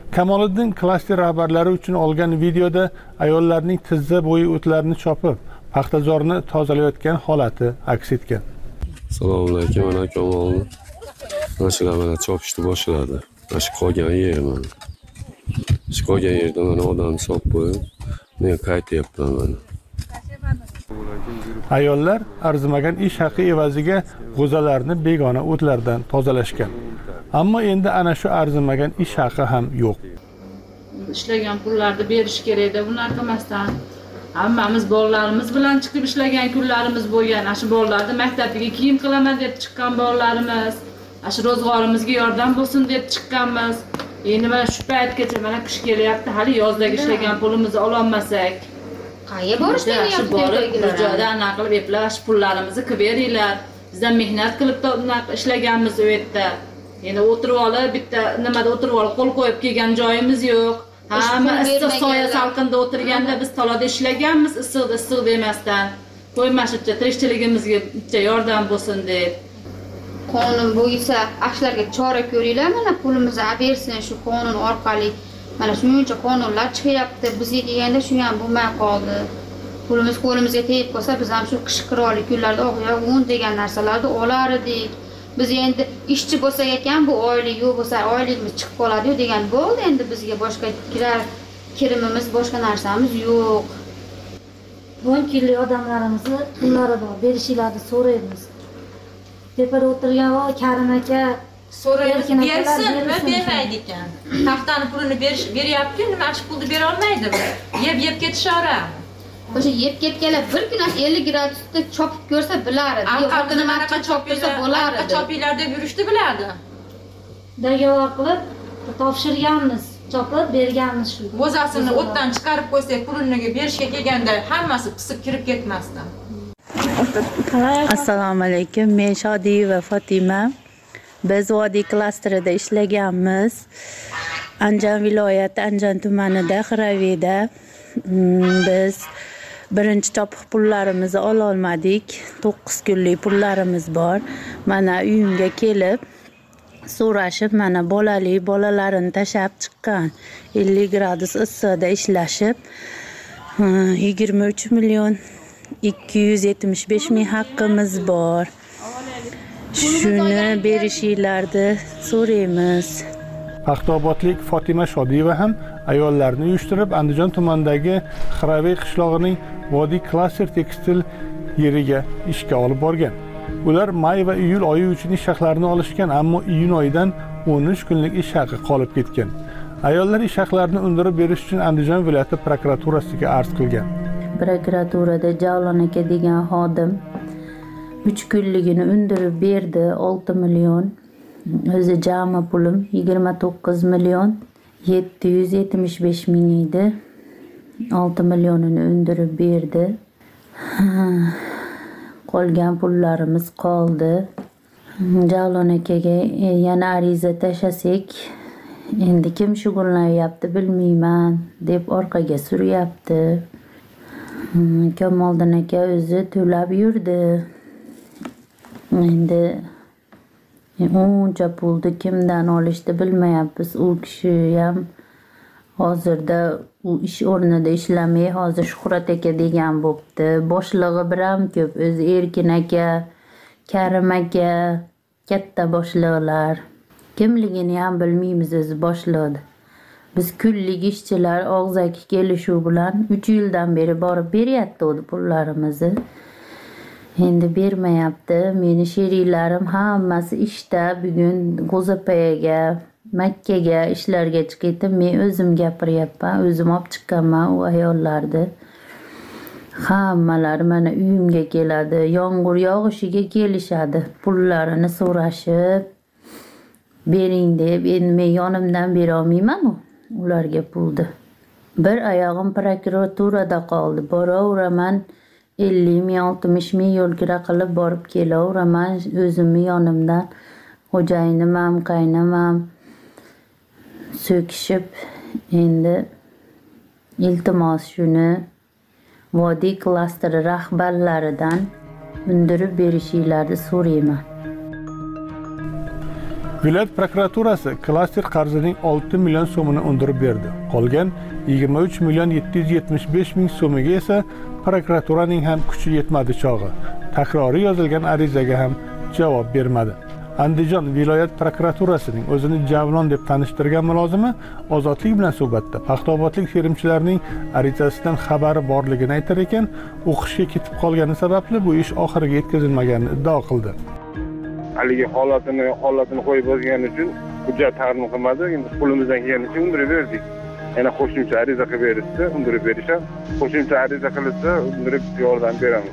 Kamoliddin klaster rahbarlari uchun olgan videoda ayollarning tizza bo'yi o'tlarni chopib, paxtazorni tozalayotgan holati aks etgan. Assalomu alaykum, mana Kamolni mana shular mana chopishni boshladi. Mana shu qolgan yer mana. Shu qolgan yerda mana odam sop qo'yib, men qaytyapman mana. Ayollar arzimagan ish haqi evaziga g'o'zalarni begona o'tlardan tozalashgan. Ammo endi ana shu arzimagan ish haqi ham yo'q. Ishlagan pullarni berish kerak edi, bunaqa emasdan. Hammamiz bolalarimiz bilan chiqib ishlagan kunlarimiz bo'lgan. Ana shu bolalarni maktabiga kiyim qilaman deb chiqqan bolalarimiz, ana shu ro'zg'orimizga yordam bo'lsin deb chiqqanmiz. Endi mana shu paytgacha mana qish kelyapti, hali yozdagi ishlagan pulimizni ola olmasak. Qayerga borish kerak? Borib bir joyda anaqa qilib eplab, shu pullarimizni qilib beringlar. Bizdan mehnat qilib ishlaganmiz u yerda. Endi o'tirib olib, bitta nimada o'tirib olib, qo'l qo'yib kelgan joyimiz yo'q. Hamma issiq soya salqinda o'tirganda biz talada ishlaganmiz, issiq issiq demasdan. Qo'ymashibcha tirikchiligimizga bitta yordam bo'lsin deb. Qonun bo'yicha ashlarga chora ko'ringlar, mana pulimizni olib bersin shu qonun orqali. Mana shuncha qonunlar chiqyapti, bizga kelganda shu ham bo'lmay qoldi. Pulimiz qo'limizga tegib qolsa, biz ham shu qish qiroli kunlarda oqyoq un degan narsalarni olar edik. Biz endi ishchi bo'lsak ekan bu oylik yo'q bo'lsa, oyligimiz chiqib qoladi degan bo'ldi. Endi bizga boshqa kirar kirimimiz, boshqa narsamiz yo'q. o'n kunlik odamlarimizni pullari bor, berishinglarni so'raymiz. Tepada o'tirgan o Karim aka so'raymiz, bersin va bermaydi ekan. Taxtani pulini berish beryapti, nima shu pulni bera olmaydimi? Yeb-yeb ketishaveradi. O'sha yeb ketganlar bir kun ellik gradusda chopib ko'rsa bilar edi. Alqarqini manaqa chopib ko'rsa bo'lar edi. Chopinglar deb yurishdi biladi. Dagavor qilib topshirganmiz, chopib berganmiz shu. Bo'zasini o'tdan chiqarib qo'ysak, pulini berishga kelganda hammasi pisib kirib ketmasdi. Assalomu alaykum, men Shodiyeva Fatima. Biz Vodiy klasterida ishlaganmiz. Andijon viloyati Andijon tumanida Xiravida. Biz birinchi chopiq pullarimizni ola olmadik. to'qqiz kunlik pullarimiz bor. Mana uyimga kelib so'rashib, mana bolali bolalarini tashab chiqqan. ellik gradus issiqda ishlashib, yigirma uch million ikki yuz yetmish besh ming haqqimiz bor. Shuni berishinglarni so'raymiz. Paxtaobodlik Fatima Shodiyeva ham ayollarni uyushtirib Andijon tumanidagi Xiravey qishlog'ining Vodiy klaster tekstil yeriga ishga olib borgan. Ular may va iyul oyi uchun ish haqlarini olishgan, ammo iyun oyidan o'n uch kunlik ish haqi qolib ketgan. Ayollar ish haqlarini undirib berish uchun Andijon viloyati prokuraturasiga arz qilgan. Prokuraturada Javlon aka degan xodim uch kunligini undirib berdi, olti million. O'zi jami pulim yigirma to'qqiz million yetti yuz yetmish besh ming edi. olti millionini undirib berdi. Qolgan pullarimiz qoldi. Javlon akaga yana ariza tashlasak, endi kim shug'ullanyapti bilmayman deb orqaga suryapti. Kamoliddin aka o'zi to'lab yurdi. Endi uncha pulni kimdan olishni bilmayapmiz. U kishi ham hozirda u ish o'rnida ishlamay, hozir Shuhrat aka degan bo'pti. Boshlig'i biram ko'p, o'zi Erkin aka, Karim aka, katta boshliqlar. Kimligini ham bilmaymiz o'zi boshliqni. Biz kunlik ishchilar og'zaki kelishuv bilan uch yildan beri borib beryapti o'zi pullarimizni. Endi bermayapti. Meni sheriklarim hammasi ishda. Bugun G'o'zapayaga, Makkaga ishlarga chiqdim. Men o'zim gapiryapman, o'zim olib chiqqanman u ayollarni. Hammalari mana uyimga keladi, yomg'ir yog'ishiga kelishadi, pullarini so'rashib bering deb. Endi men yonimdan bera olmayman ularga pulni. Bir oyog'im prokuraturada qoldi. Boraveraman, ellik ming oltmish ming yo'lkira qilib borib kelaveraman o'zimni yonimdan. Xo'jayinim ham, qaynam ham so'kishib, endi iltimos shuni Vodiy klasteri rahbarlaridan undirib berishinglarni so'rayman. Viloyat prokuraturasi klaster qarzining olti million so'mini undirib berdi. Qolgan yigirma uch million yetti yuz yetmish besh ming so'miga esa prokuraturaning ham kuchi yetmadi chog'i. Takroriy yozilgan arizaga ham javob bermadi. Andijon viloyat prokuraturasining o'zini Javlon deb tanishtirgan mulozimi Ozodlik bilan suhbatda paxtaobodlik terimchilarning arizasidan xabari borligini aytar ekan, o'qishga ketib qolgani sababli bu ish oxiriga yetkazilmaganini iddao qildi. Haligi holatini holatini qo'yib yozgani uchun hujjat taqdim qilmadi. Endi qo'limizdan kelganicha undirib berdik. Yana qo'shimcha ariza qilib berishdi, undirib berishadi. Qo'shimcha ariza qilsa, undirib yordam beramiz.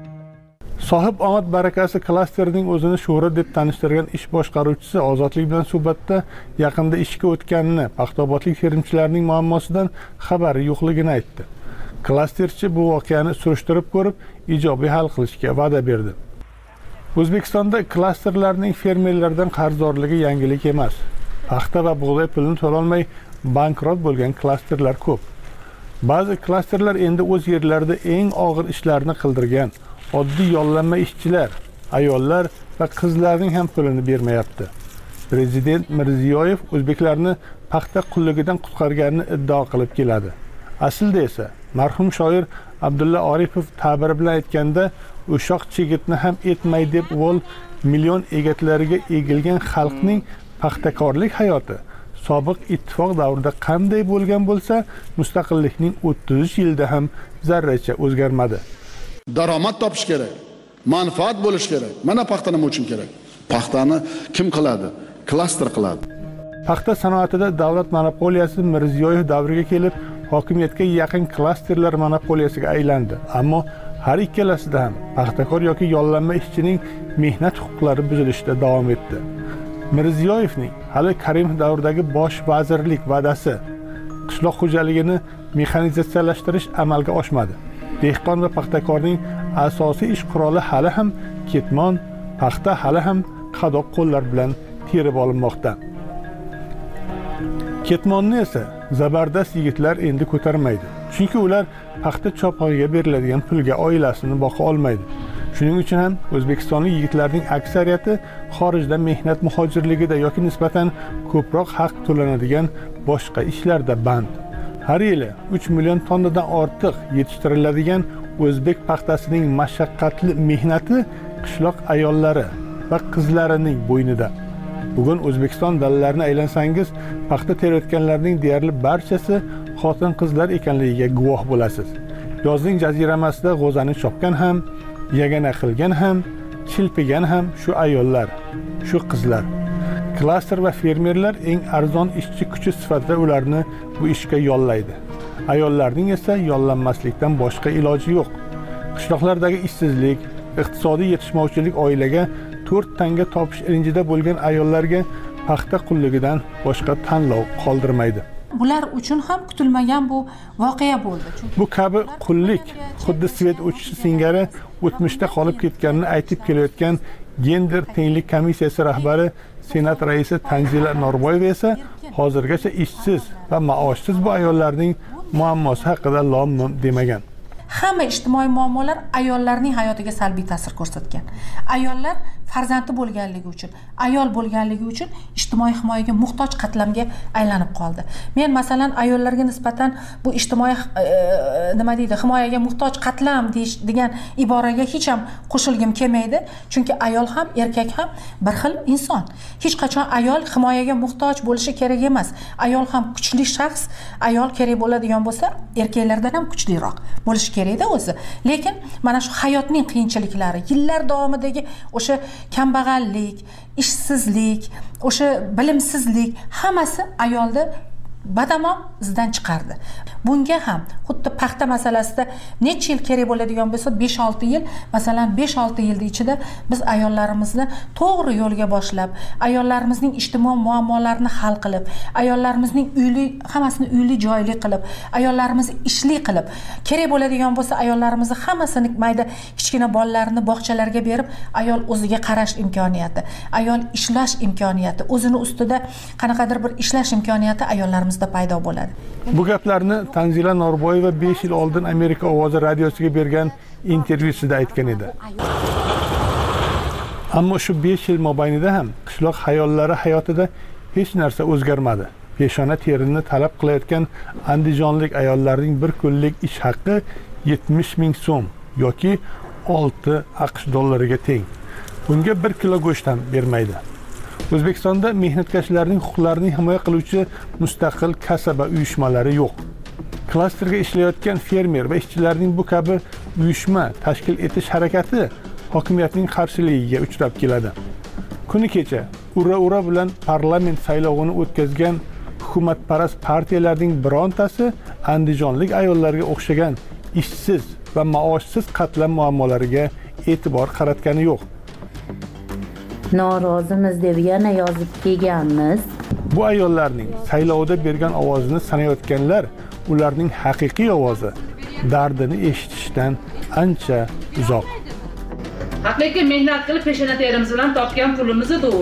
Sohib omad barakasi klasterining o'zini sho'ri deb tanishtirgan ish boshqaruvchisi Ozodlik bilan suhbatda yaqinda ishga o'tganini, paxtaobodlik terimchilarning muammosidan xabari yo'qligini aytdi. Klasterchi bu voqeani surishtirib ko'rib, ijobiy hal qilishga va'da berdi. O'zbekistonda klasterlarning fermerlardan qarzdorligi yangilik emas. Paxta va bug'doy pulini to'lolmay bankrot bo'lgan klasterlar ko'p. Ba'zi klasterlar endi o'z yerlarida eng og'ir ishlarni qildirgan oddiy yollanma ishchilar, ayollar va qizlarning ham pulini bermayapti. Prezident Mirziyoyev o'zbeklarni paxta qulligidan qutqarganini iddao qilib keladi. Aslida esa marhum shoir Abdulla Oripov ta'biri bilan aytganda, o'shoq chigitni ham etmay deb o'l million egatlariga egilgan xalqning paxtakorlik hayoti sobiq ittifoq davrida qanday bo'lgan bo'lsa, mustaqillikning o'ttiz uch yilda ham zarracha o'zgarmadi. Daromad topish kerak, manfaat bo'lish kerak. Mana paxta nima uchun kerak? Paxtani kim qiladi? Klaster qiladi. Paxta sanoatida davlat monopoliyasi Mirziyoyev davriga kelib, hokimiyatga yaqin klasterlar monopoliyasiga aylandi. Ammo har ikkalasida ham paxtakor yoki yollanma ishchining mehnat huquqlari buzilishda davom etdi. Mirziyoyevning hali Karimov davridagi bosh vazirlik va'dasi qishloq xo'jaligini mexanizatsiyalashtirish amalga oshmadi. Dehqon va paxtakorning asosiy ish quroli hali ham ketmon, paxta hali ham qadoq qo'llar bilan terib olinmoqda. Ketmonni esa zabardast yigitlar endi ko'tarmaydi. Chunki ular paxta chopog'iga beriladigan pulga oilasini boqa olmaydi. Shuning uchun ham o'zbekistonlik yigitlarning aksariyati xorijda mehnat muhojirligida yoki nisbatan ko'proq haq to'lanadigan boshqa ishlarda band. Har yili uch million tonnadan ortiq yetishtiriladigan o'zbek paxtasining mashaqqatli mehnati qishloq ayollari va qizlarining bo'ynida. Bugun O'zbekiston dallalarini aylansangiz, paxta terayotganlarning deyarli barchasi xotin-qizlar ekanligiga guvoh bo'lasiz. Yozning jaziramasida g'o'zani chopgan ham, yagana qilgan ham, chilpigan ham shu ayollar, shu qizlar. Klaster va fermerlar eng arzon ishchi kuchi sifatida ularni bu ishga yollaydi. Ayollarning esa yollanmaslikdan boshqa iloji yo'q. Qishloqlardagi ishsizlik, iqtisodiy yetishmovchilik oilaga to'rt tanga topish ilinjida bo'lgan ayollarga paxta qulligidan boshqa tanlov qoldirmaydi. Bular uchun ham kutilmagan bu voqea bo'ldi. Bu kabi qullik xuddi svet o'chishi singari o'tmishda qolib ketganini aytib kelayotgan Gender tenglik komissiyasi rahbari Senat raisi Tanzila Norboyeva esa hozirgacha ishsiz va maoshsiz bu ayollarning muammosi haqida lom-mim demagan. Hamma ijtimoiy muammolar ayollarning hayotiga salbiy ta'sir ko'rsatgan. Ayollar farzandi bo'lganligi uchun, ayol bo'lganligi uchun ijtimoiy himoyaga muhtoj qatlamga aylanib qoldi. Men masalan ayollarga nisbatan bu ijtimoiy e, nima deydi, himoyaga muhtoj qatlam degan iboraga hech ham qo'shilgim kelmaydi, chunki ayol ham, erkak ham bir xil inson. Hech qachon ayol himoyaga muhtoj bo'lishi kerak emas. Ayol ham kuchli shaxs, ayol kerak bo'ladigan bo'lsa, erkaklardan ham kuchliroq bo'lishi kerak-da o'zi. Lekin mana shu hayotning qiyinchiliklari, yillar davomidagi o'sha kambag'allik, ishsizlik, o'sha bilimsizlik hammasi ayolni badamom izdan chiqardi. Bunga ham xuddi paxta masalasida necha yil kerak bo'ladigan bo'lsa, besh olti yil, masalan besh olti yil ichida biz ayollarimizni to'g'ri yo'lga boshlab, ayollarimizning ijtimoiy muammolarini hal qilib, ayollarimizning uyli, hammasini uyli joyli qilib, ayollarimizni ishli qilib, kerak bo'ladigan bo'lsa ayollarimizni hammasini mayda kichkina bolalarni bog'chalarga berib, ayol o'ziga qarash imkoniyati, ayol ishlash imkoniyati, o'zini ustida qanaqadir bir ishlash imkoniyati ayollarimiz paydo bo'ladi. Bu gaplarni Tanzila Norboyeva besh yil oldin Amerika ovozi radiosiga bergan intervyusida aytgan edi. Ammo shu besh yil mobaynida ham qishloq ayollari hayotida hech narsa o'zgarmadi. Peshona terini talab qilayotgan andijonlik ayollarning bir kunlik ish haqqi yetmish ming so'm yoki olti aqsh dollariga teng. Bunga bir kilo go'sht ham bermaydi. O'zbekistonda mehnatkashlarning huquqlarini himoya qiluvchi mustaqil kasaba uyushmalari yo'q. Klasterga ishlayotgan fermer va ishchilarning bu kabi uyushma tashkil etish harakati hokimiyatning qarshiligiga uchrab keladi. Kuni kecha ura-ura bilan parlament saylovini o'tkazgan hukumatparast partiyalarning birontasi andijonlik ayollarga o'xshagan ishsiz va maoshsiz qatlam muammolariga e'tibor qaratgani yo'q. Norozimiz deb yana yozib kelganmiz. Bu ayollarning saylovda bergan ovozini sanayotganlar ularning haqiqiy ovozi, dardini eshitishdan ancha uzoq. Haqiqiy mehnat qilib peshona terimiz bilan topgan pulimizni-dur.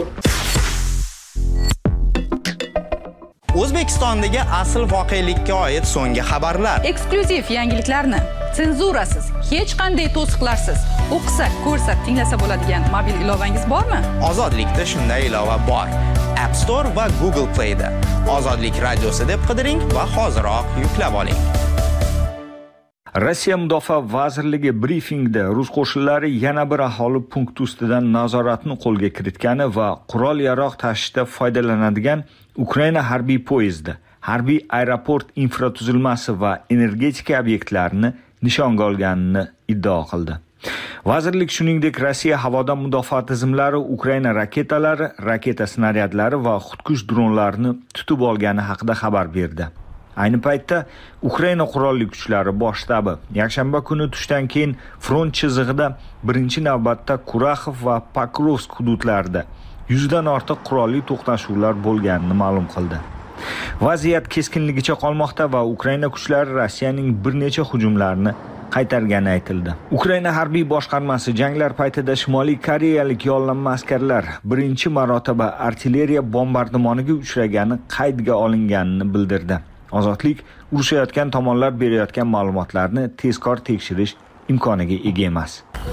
O'zbekistondagi asl voqelikka oid so'nggi xabarlar. Eksklyuziv yangiliklarni senzurasiz, hech qanday to'siqlarsiz o'qisa, ko'rsa, tinglasa bo'ladigan mobil ilovangiz bormi? Ozodlikda shunday ilova bor. App Store va Google Play da. Ozodlik radiosi deb qidiring va hoziroq yuklab oling. Rossiya Mudofaa vazirligi brifingda rus qo'shinlari yana bir aholi punkti ustidan nazoratni qo'lga kiritgani va qurol-yarog' tashishda foydalanadigan Ukraina harbiy poyezdi, harbiy aeroport infratuzilmasi va energetika obyektlarini nishonga olganini iddao qildi. Vazirlik shuningdek Rossiya havodan mudofaa tizimlari Ukraina raketalari, raketa snaryadlari va xudkush dronlarini tutib olgani haqida xabar berdi. Ayni paytda Ukraina qurolli kuchlari bosh shtabi yakshanba kuni tushdan keyin front chizig'ida birinchi navbatda Kuraxov va Pokrovsk hududlarida yuzdan ortiq qurolli to'qnashuvlar bo'lganini ma'lum qildi. Vaziyat keskinligicha qolmoqda va Ukraina kuchlari Rossiyaning bir necha hujumlarini qaytargani aytildi. Ukraina harbiy boshqarmasi janglar paytida Shimoliy koreyalik yollanma askarlar birinchi marotaba artilleriya bombardimoniga uchragani qaydga olinganini bildirdi. Ozodlik urushayotgan tomonlar berayotgan ma'lumotlarni tezkor tekshirish imkoniga ega emas.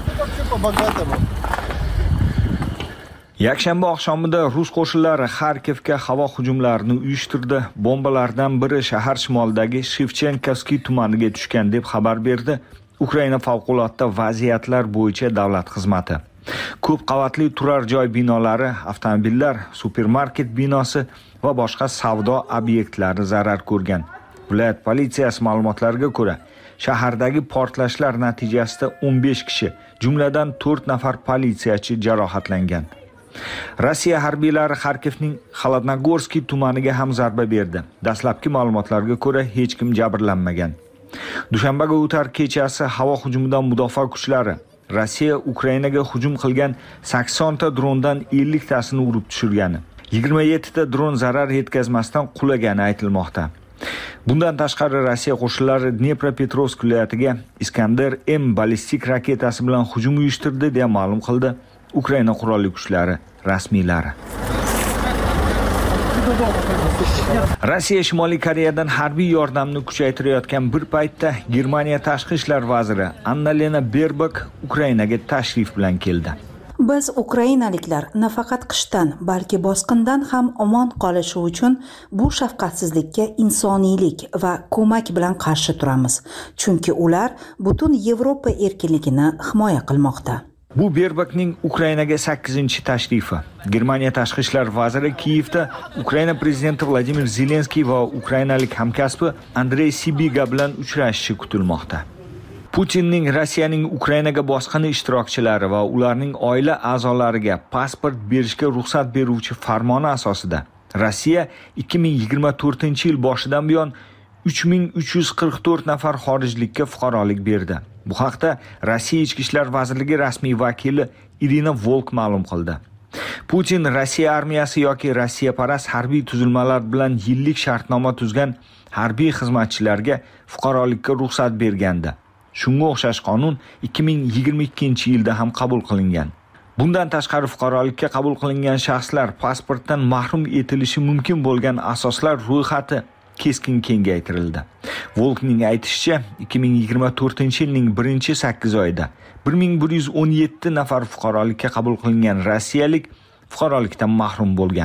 Yakshanba oqshomida rus qo'shinlari Xarkivga havo hujumlarini uyushtirdi. Bombalardan biri shahar shimolidagi Shevchenkovskiy tumaniga tushgan deb xabar berdi Ukraina favqulodda vaziyatlar bo'yicha davlat xizmati. Ko'p qavatli turar joy binolari, avtomobillar, supermarket binosi va boshqa savdo obyektlari zarar ko'rgan. Viloyat politsiyasi ma'lumotlariga ko'ra, shahardagi portlashlar natijasida o'n besh kishi, jumladan to'rt nafar politsiyachi jarohatlangan. Rossiya harbiylari Xarkivning Xaladnogorskiy tumaniga ham zarba berdi. Dastlabki ma'lumotlarga ko'ra hech kim jabrlanmagan. Dushanbaga o'tar kechasi havo hujumidan mudofaa kuchlari Rossiya Ukrainaga hujum qilgan sakson ta drondan ellik tasini urib tushirgani, yigirma yetti ta dron zarar yetkazmasdan qulagani aytilmoqda. Bundan tashqari Rossiya qo'shinlari Dnepropetrovsk viloyatiga Iskander M ballistik raketasi bilan hujum uyushtirdi deya ma'lum qildi Ukraina qurolli kuchlari rasmiylari. Rossiya Shimoliy Koreyadan harbiy yordamni kuchaytirayotgan bir paytda Germaniya tashqi ishlar vaziri Annalena Baerbock Ukrainaga tashrif bilan keldi. Biz ukrainaliklar nafaqat qishdan, balki bosqindan ham omon qolishi uchun bu shafqatsizlikka insoniylik va ko'mak bilan qarshi turamiz. Chunki ular butun Yevropa erkinligini himoya qilmoqda. Bu Baerbockning Ukrainaga sakkizinchi tashrifi. Germaniya tashqi ishlar vaziri Kiyevda Ukraina prezidenti Vladimir Zelenskiy va ukrainalik hamkasbi Andrey Sibiga bilan uchrashishi kutilmoqda. Putinning Rossiyaning Ukrainaga bosqini ishtirokchilari va ularning oila a'zolariga pasport berishga ruxsat beruvchi farmoni asosida Rossiya ikki ming yigirma to'rtinchi yil boshidan buyon uch ming uch yuz qirq to'rt nafar xorijlikka fuqarolik berdi. Bu haqda Rossiya Ichki ishlar vazirligi rasmiy vakili Irina Volk ma'lum qildi. Putin Rossiya armiyasi yoki Rossiyaparast harbiy tuzilmalar bilan yillik shartnoma tuzgan harbiy xizmatchilarga fuqarolikka ruxsat bergandi. Shunga o'xshash qonun ikki ming yigirma ikkinchi yilda ham qabul qilingan. Bundan tashqari fuqarolikka qabul qilingan shaxslar pasportdan mahrum etilishi mumkin bo'lgan asoslar ro'yxati keskin kengaytirildi. Volkning aytishicha, ikki ming yigirma to'rtinchi yilning birinchi sakkiz oyida bir ming bir yuz o'n yetti nafar fuqarolikka qabul qilingan rossiyalik fuqarolikdan mahrum bo'lgan.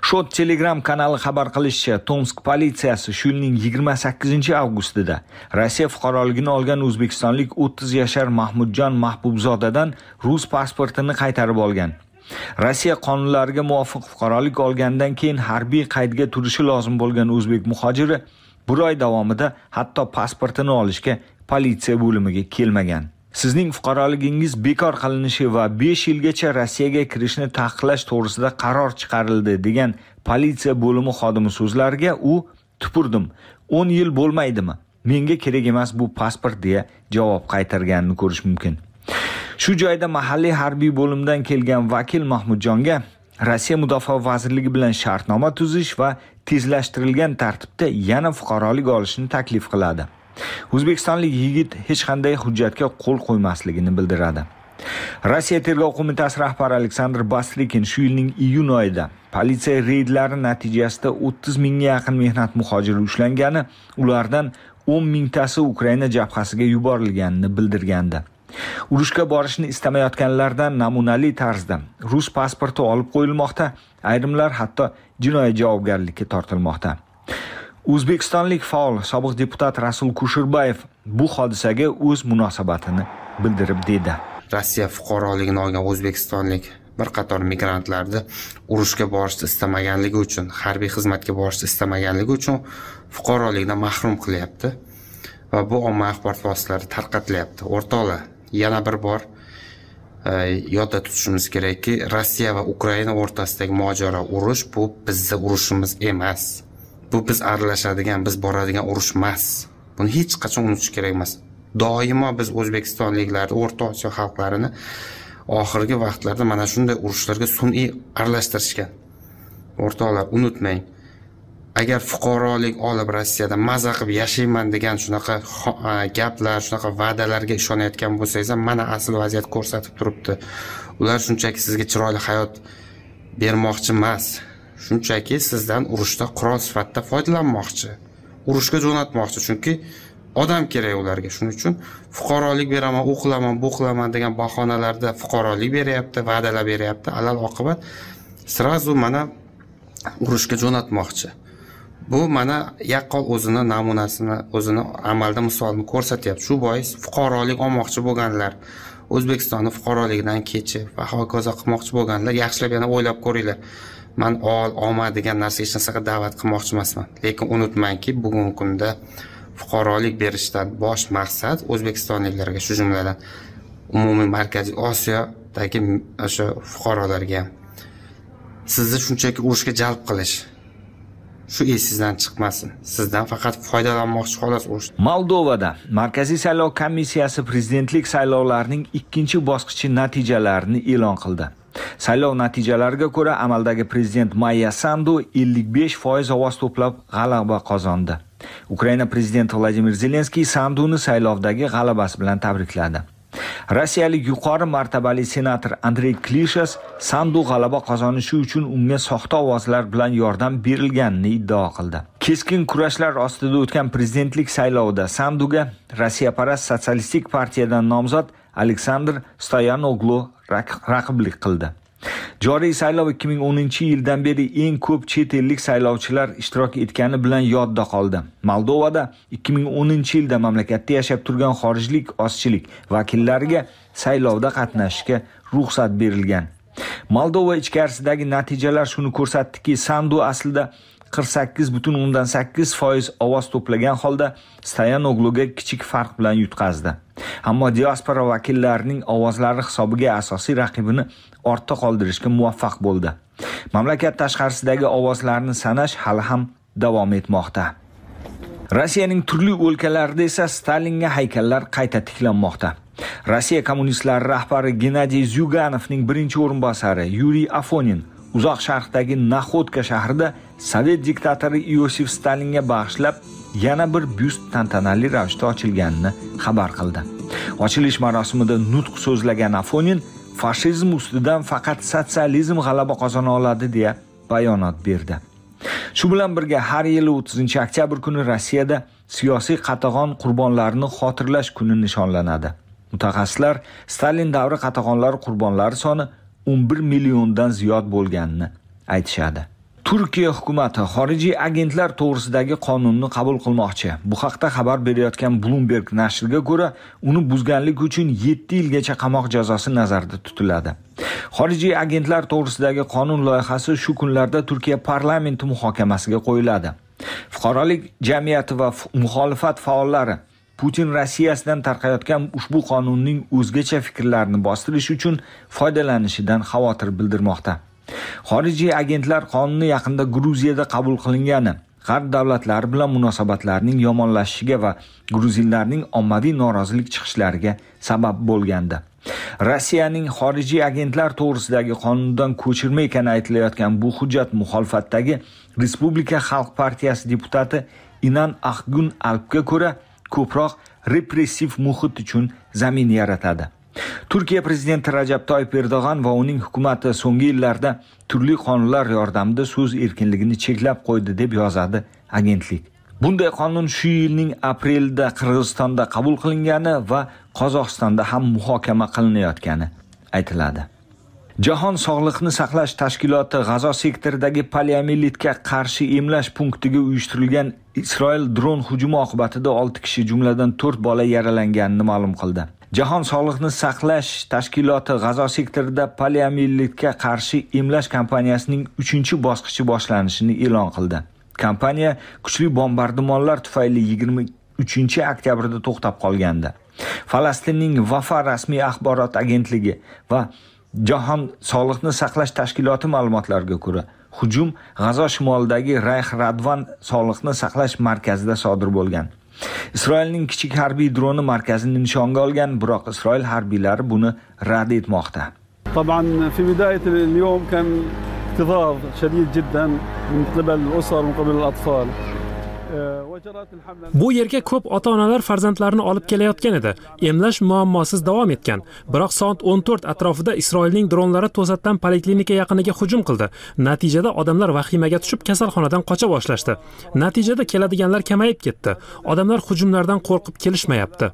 Shot Telegram kanali xabar qilishicha, Tomsk politsiyasi shu yilning yigirma sakkizinchi avgustida Rossiya fuqaroligini olgan o'zbekistonlik o'ttiz yashar Mahmudjon Mahbubzodadan rus pasportini qaytarib olgan. Rossiya qonunlariga muvofiq fuqarolik olgandan keyin harbiy qaydga turishi lozim bo'lgan o'zbek muhojiri bir oy davomida hatto pasportini olishga politsiya bo'limiga kelmagan. Sizning fuqaroligingiz bekor qilinishi va besh yilgacha Rossiyaga kirishni taqiqlash to'g'risida qaror chiqarildi degan politsiya bo'limi xodimi so'zlariga u tupurdim. o'n yil bo'lmaydimi? Menga kerak emas bu pasport deya javob qaytarganini ko'rish mumkin. Shu joyda mahalliy harbiy bo'limdan kelgan vakil Mahmudjonga Rossiya Mudofaa vazirligi bilan shartnoma tuzish va tezlashtirilgan tartibda yana fuqarolik olishni taklif qiladi. O'zbekistonlik yigit hech qanday hujjatga qo'l qo'ymasligini bildiradi. Rossiya Tergov qo'mitasi rahbari Aleksandr Bastrikin shu yilning iyun oyida politsiya reydlari natijasida o'ttiz mingga yaqin mehnat muhojiri ushlangani, ulardan o'n mingtasi Ukraina jabhasiga yuborilganini bildirgandi. Urushga borishni istamayotganlardan namunali tarzda rus pasporti olib qo'yilmoqda, ayrimlar hatto jinoiy javobgarlikka tortilmoqda. O'zbekistonlik faol sobiq deputat Rasul Kushirbayev bu hodisaga o'z munosabatini bildirib dedi. Rossiya fuqaroligini olgan o'zbekistonlik bir qator migrantlarni urushga borishni istamaganligi uchun, harbiy xizmatga borishni istamaganligi uchun fuqarolikdan mahrum qilyapti va bu ommaviy axborot vositalarida tarqatilyapti. O'rtoqlar, yana bir bor yodda tutishimiz kerakki, Rossiya va Ukraina o'rtasidagi mojaro, urush bu bizning urushimiz emas. Bu biz aralashadigan, biz boradigan urush emas. Buni hech qachon unutish kerak emas. Doimo biz O'zbekistonliklar, O'rta Osiyo xalqlarini oxirgi vaqtlarda mana shunday urushlarga sun'iy aralashtirishgan. O'rtoqlar, unutmang. Agar fuqarolik olib Rossiyada maza qilib yashayman degan shunaqa gaplar, shunaqa va'dalarga ishonayotgan bo'lsangiz, mana asl vaziyat ko'rsatib turibdi. Ular shunchaki sizga chiroyli hayot bermoqchi emas. Shunchaki sizdan urushda qurol sifatida foydalanmoqchi. Urushga jo'natmoqchi, chunki odam kerak ularga. Shuning uchun fuqarolik beraman, u qilaman, bu qilaman degan bahonalarda fuqarolik beryapti, va'dalar beryapti. Alal oqibat sirazu mana urushga jo'natmoqchi. Bu mana yaqqol o'zini namunasini, o'zini amalda misolini ko'rsatyapti. Shu bois fuqarolik olmoqchi bo'lganlar, O'zbekistonning fuqaroligidan kechib va hokazo qilmoqchi bo'lganlar yaxshilab yana o'ylab ko'ringlar. Men ol, olma degan narsa hech narsaga da'vat qilmoqchi emasman. Lekin unutmangki, bugungi kunda fuqarolik berishdan bosh maqsad O'zbekistonliklarga, shu jumladan umumiy Markaziy Osiyodagi o'sha fuqarolarga sizni shunchaki urushga jalb qilish. Shu esingizdan chiqmasin. Sizdan faqat foydalanmoqchi xolos urush. Moldovada Markaziy saylov komissiyasi prezidentlik saylovlarining ikkinchi bosqichi natijalarini e'lon qildi. Saylov natijalariga ko'ra amaldagi prezident Maya Sandu ellik besh foiz ovoz to'plab g'alaba qozondi. Ukraina prezidenti Vladimir Zelenskiy Sanduni saylovdagi g'alabasi bilan tabrikladi. Rossiyalik yuqori martabali senator Andrey Klishas Sandu g'alaba qozonishi uchun unga soxta ovozlar bilan yordam berilganini iddao qildi. Keskin kurashlar ostida o'tgan prezidentlik saylovida Sanduga Rossiyaparast sotsialistik partiyadan nomzod Aleksandr Stoyanoglu raqiblik qildi. Joriy saylov ikki ming o'ninchi yildan beri eng ko'p chet ellik saylovchilar ishtirok etgani bilan yodda qoldi. Moldovada ikki ming o'ninchi yilda mamlakatda yashab turgan xorijlik ozchilik vakillariga saylovda qatnashishga ruxsat berilgan. Moldova ichkarisidagi natijalar shuni ko'rsatdiki, Sandu aslida qirq sakkiz butun o'ndan sakkiz foiz ovoz to'plagan holda Stoyanogluga kichik farq bilan yutqazdi. Ammo diaspora vakillarining ovozlari hisobiga asosiy raqibini ortda qoldirishga muvaffaq bo'ldi. Mamlakat tashqarisidagi ovozlarni sanash hali ham davom etmoqda. Rossiyaning turli o'lkalarida esa Stalinga haykallar qayta tiklanmoqda. Rossiya kommunistlari rahbari Gennadiy Zyuganovning birinchi o'rinbosari Yuriy Afonin uzoq sharqdagi Naxodka shahrida Sovet diktatori Iosif Stalinga bag'ishlab yana bir byust tantanali ravishda ochilganini xabar qildi. Ochilish marosimida nutq so'zlagan Afonin fashizm ustidan faqat sotsializm g'alaba qozona oladi deya bayonot berdi. Shu bilan birga har yili o'ttizinchi oktyabr kuni Rossiyada siyosiy qatag'on qurbonlarini xotirlash kuni nishonlanadi. Mutaxassislar Stalin davri qatag'onlari qurbonlari soni o'n bir milliondan ziyod bo'lganini aytishadi. Turkiya hukumati xorijiy agentlar to'g'risidagi qonunni qabul qilmoqchi. Bu haqda xabar berayotgan Bloomberg nashriga ko'ra, uni buzganlik uchun yetti yilgacha qamoq jazosi nazarda tutiladi. Xorijiy agentlar to'g'risidagi qonun loyihasi shu kunlarda Turkiya parlamenti muhokamasiga qo'yiladi. Fuqarolik jamiyati va muxolifat faollari Putin Rossiyasidan tarqayotgan ushbu qonunning o'zgacha fikrlarini bostirish uchun foydalanishidan xavotir bildirmoqda. Xorijiy agentlar qonuni yaqinda Gruziyada qabul qilingani G'arb davlatlari bilan munosabatlarning yomonlashishiga va gruzinlarning ommaviy norozilik chiqishlariga sabab bo'lgandi. Rossiyaning xorijiy agentlar to'g'risidagi qonundan ko'chirma ekani aytilayotgan bu hujjat muxolifatdagi Respublika Xalq partiyasi deputati Inan Axgun Alpga ko'ra ko'proq repressiv muhit uchun zamin yaratadi. Turkiya prezidenti Rajab Toyyib Erdo'g'an va uning hukumati so'nggi yillarda turli qonunlar yordamida so'z erkinligini cheklab qo'ydi deb yozadi agentlik. Bunday qonun shu yilning aprelida Qirg'izistonda qabul qilingani va Qozog'istonda ham muhokama qilinayotgani aytiladi. Jahon Sog'liqni saqlash tashkiloti G'azo sektoridagi poliomielitga qarshi emlash punktiga uyushtirilgan Isroil dron hujumi oqibatida olti kishi jumladan to'rt bola yaralanganini ma'lum qildi. Jahon Sog'liqni saqlash tashkiloti G'azo sektorida poliomielitga qarshi emlash kampaniyasining uchinchi bosqichi boshlanishini e'lon qildi. Kampaniya kuchli bombardimonlar tufayli yigirma uchinchi oktyabrda to'xtab qolgandi. Falastinning Vafa rasmiy axborot agentligi va Jahon Sog'liqni saqlash tashkiloti ma'lumotlariga ko'ra, hujum G'azo shimolidagi Rayx Radvan sog'liqni saqlash markazida sodir bo'lgan. Isroilning kichik harbiy droni markazini nishonga olgan, biroq Isroil harbiylari buni rad etmoqda. طبعا في بداية اليوم كان اكتظاظ شديد جدا من قبل الأسر ومن قبل الأطفال. Bu yerga ko'p ota-onalar farzandlarini olib kelayotgan edi. Emlash muammosiz davom etgan. Biroq soat o'n to'rt atrofida Isroilning dronlari to'satdan poliklinika yaqiniga hujum qildi. Natijada odamlar vahimaga tushib kasalxonadan qocha boshlashdi. Natijada keladiganlar kamayib ketdi. Odamlar hujumlardan qo'rqib kelishmayapti.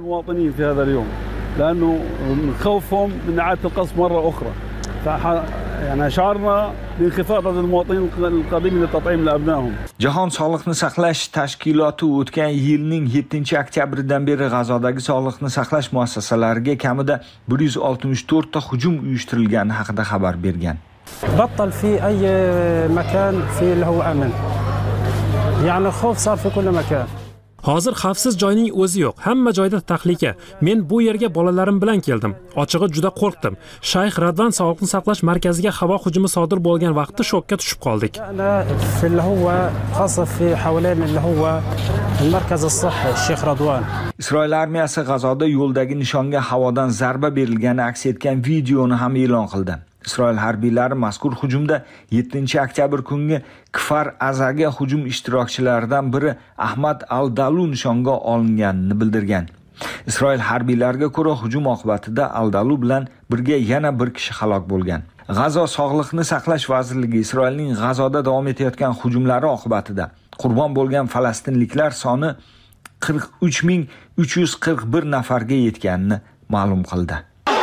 يعني شعرنا بانخفاض هذا المواطنين القادمين لتطعيم لأبنائهم. Jahon Sog'liqni saqlash tashkiloti o'tgan yilning yettinchi oktyabridan beri G'azodagi sog'liqni saqlash muassasalariga kamida bir yuz oltmish to'rt ta hujum uyushtirilgani haqida xabar bergan. بطل في أي مكان في اللي هو أمن. يعني خوف صار في كل مكان. Hozir xavfsiz joyning o'zi yo'q. Hamma joyda tahlika. Men bu yerga bolalarim bilan keldim. Ochig'i juda qo'rqdim. Shayx Radvan sog'liqni saqlash markaziga havo hujumi sodir bo'lgan vaqtda shokka tushib qoldik. في اللي هو خاصة في حوالين اللي هو المركز الصحي الشيخ رضوان. Isroil armiyasi G'azoda yo'ldagi nishonga havodan zarba berilgani aks etgan videoni ham e'lon qildi. Isroil harbiylari mazkur hujumda yettinchi oktyabr kungi Kfar Azaga hujum ishtirokchilaridan biri Ahmad Al-Dalu nishonga olinganini bildirgan. Isroil harbiylariga ko'ra hujum oqibatida Al-Dalu bilan birga yana bir kishi halok bo'lgan. G'azo sog'liqni saqlash vazirligi Isroilning G'azoda davom etayotgan hujumlari oqibatida qurbon bo'lgan falastinliklar soni qirq uch ming uch yuz qirq bir nafarga yetganini ma'lum qildi.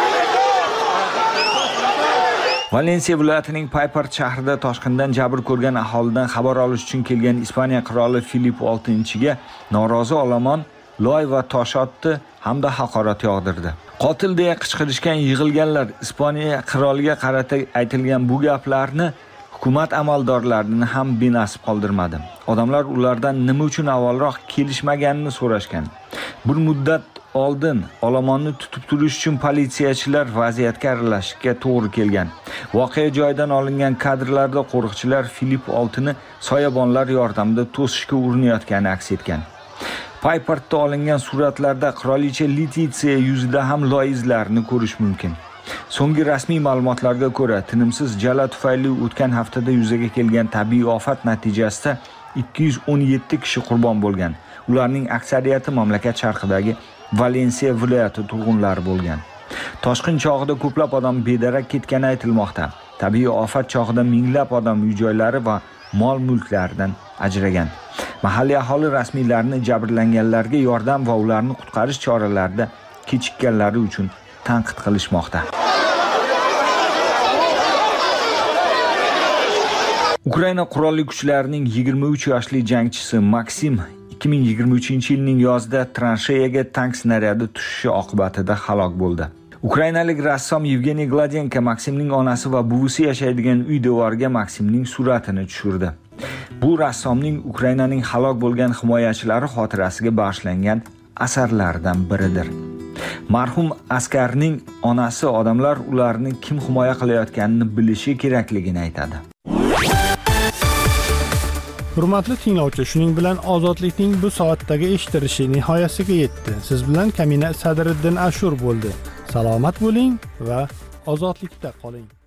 Valensiya viloyatining Paypart shahrida toshqindan jabr ko'rgan aholidan xabar olish uchun kelgan Ispaniya qiroli Filip oltinchiga norozi olomon loy va tosh otdi hamda haqorat yog'dirdi. Qotil deya qichqirishgan yig'ilganlar Ispaniya qiroliga qarata aytilgan bu gaplarni hukumat amaldorlarini ham benasib qoldirmadi. Odamlar ulardan nima uchun avvalroq kelishmaganini so'rashgan. Bir muddat oldin olomonni tutib turish uchun politsiyachilar vaziyatga aralashishga to'g'ri kelgan. Voqea joyidan olingan kadrlarda qo'riqchilar Filip oltini soyabonlar yordamida to'sishga urinayotgani aks etgan. Paypartda olingan suratlarda qirolicha Letitsiya yuzida ham loy izlarini ko'rish mumkin. So'nggi rasmiy ma'lumotlarga ko'ra, tinimsiz jala tufayli o'tgan haftada yuzaga kelgan tabiiy ofat natijasida ikki yuz o'n yetti kishi qurbon bo'lgan. Ularning aksariyati mamlakat sharqidagi Valensiya viloyati turg'unlari bo'lgan. Toshqin chog'ida ko'plab odam bedarak ketgani aytilmoqda. Tabiiy ofat chog'ida minglab odam uy-joylari va mol-mulklaridan ajragan. Mahalliy aholi rasmiylarni jabrlanganlarga yordam va ularni qutqarish choralarida kechikkanlari uchun tanqid qilishmoqda. Ukraina qurolli kuchlarining yigirma uch yoshli jangchisi Maksim ikki ming yigirma uchinchi yilning yozida transheyaga tank snaryadi tushishi oqibatida halok bo'ldi. Ukrainalik rassom Yevgeniy Gladenko Maksimning onasi va buvisi yashaydigan uy devoriga Maksimning suratini tushirdi. Bu rassomning Ukrainaning halok bo'lgan himoyachilari xotirasiga bag'ishlangan asarlardan biridir. Marhum askarning onasi odamlar ularni kim himoya qilayotganini bilishi kerakligini aytadi. Hurmatli tinglovchi, shuning bilan ozodlikning bu soatdagi eshitilishi nihoyasiga yetdi. Siz bilan Kamina Sadriddin Ashur bo'ldi. Salomat bo'ling va ozodlikda qoling.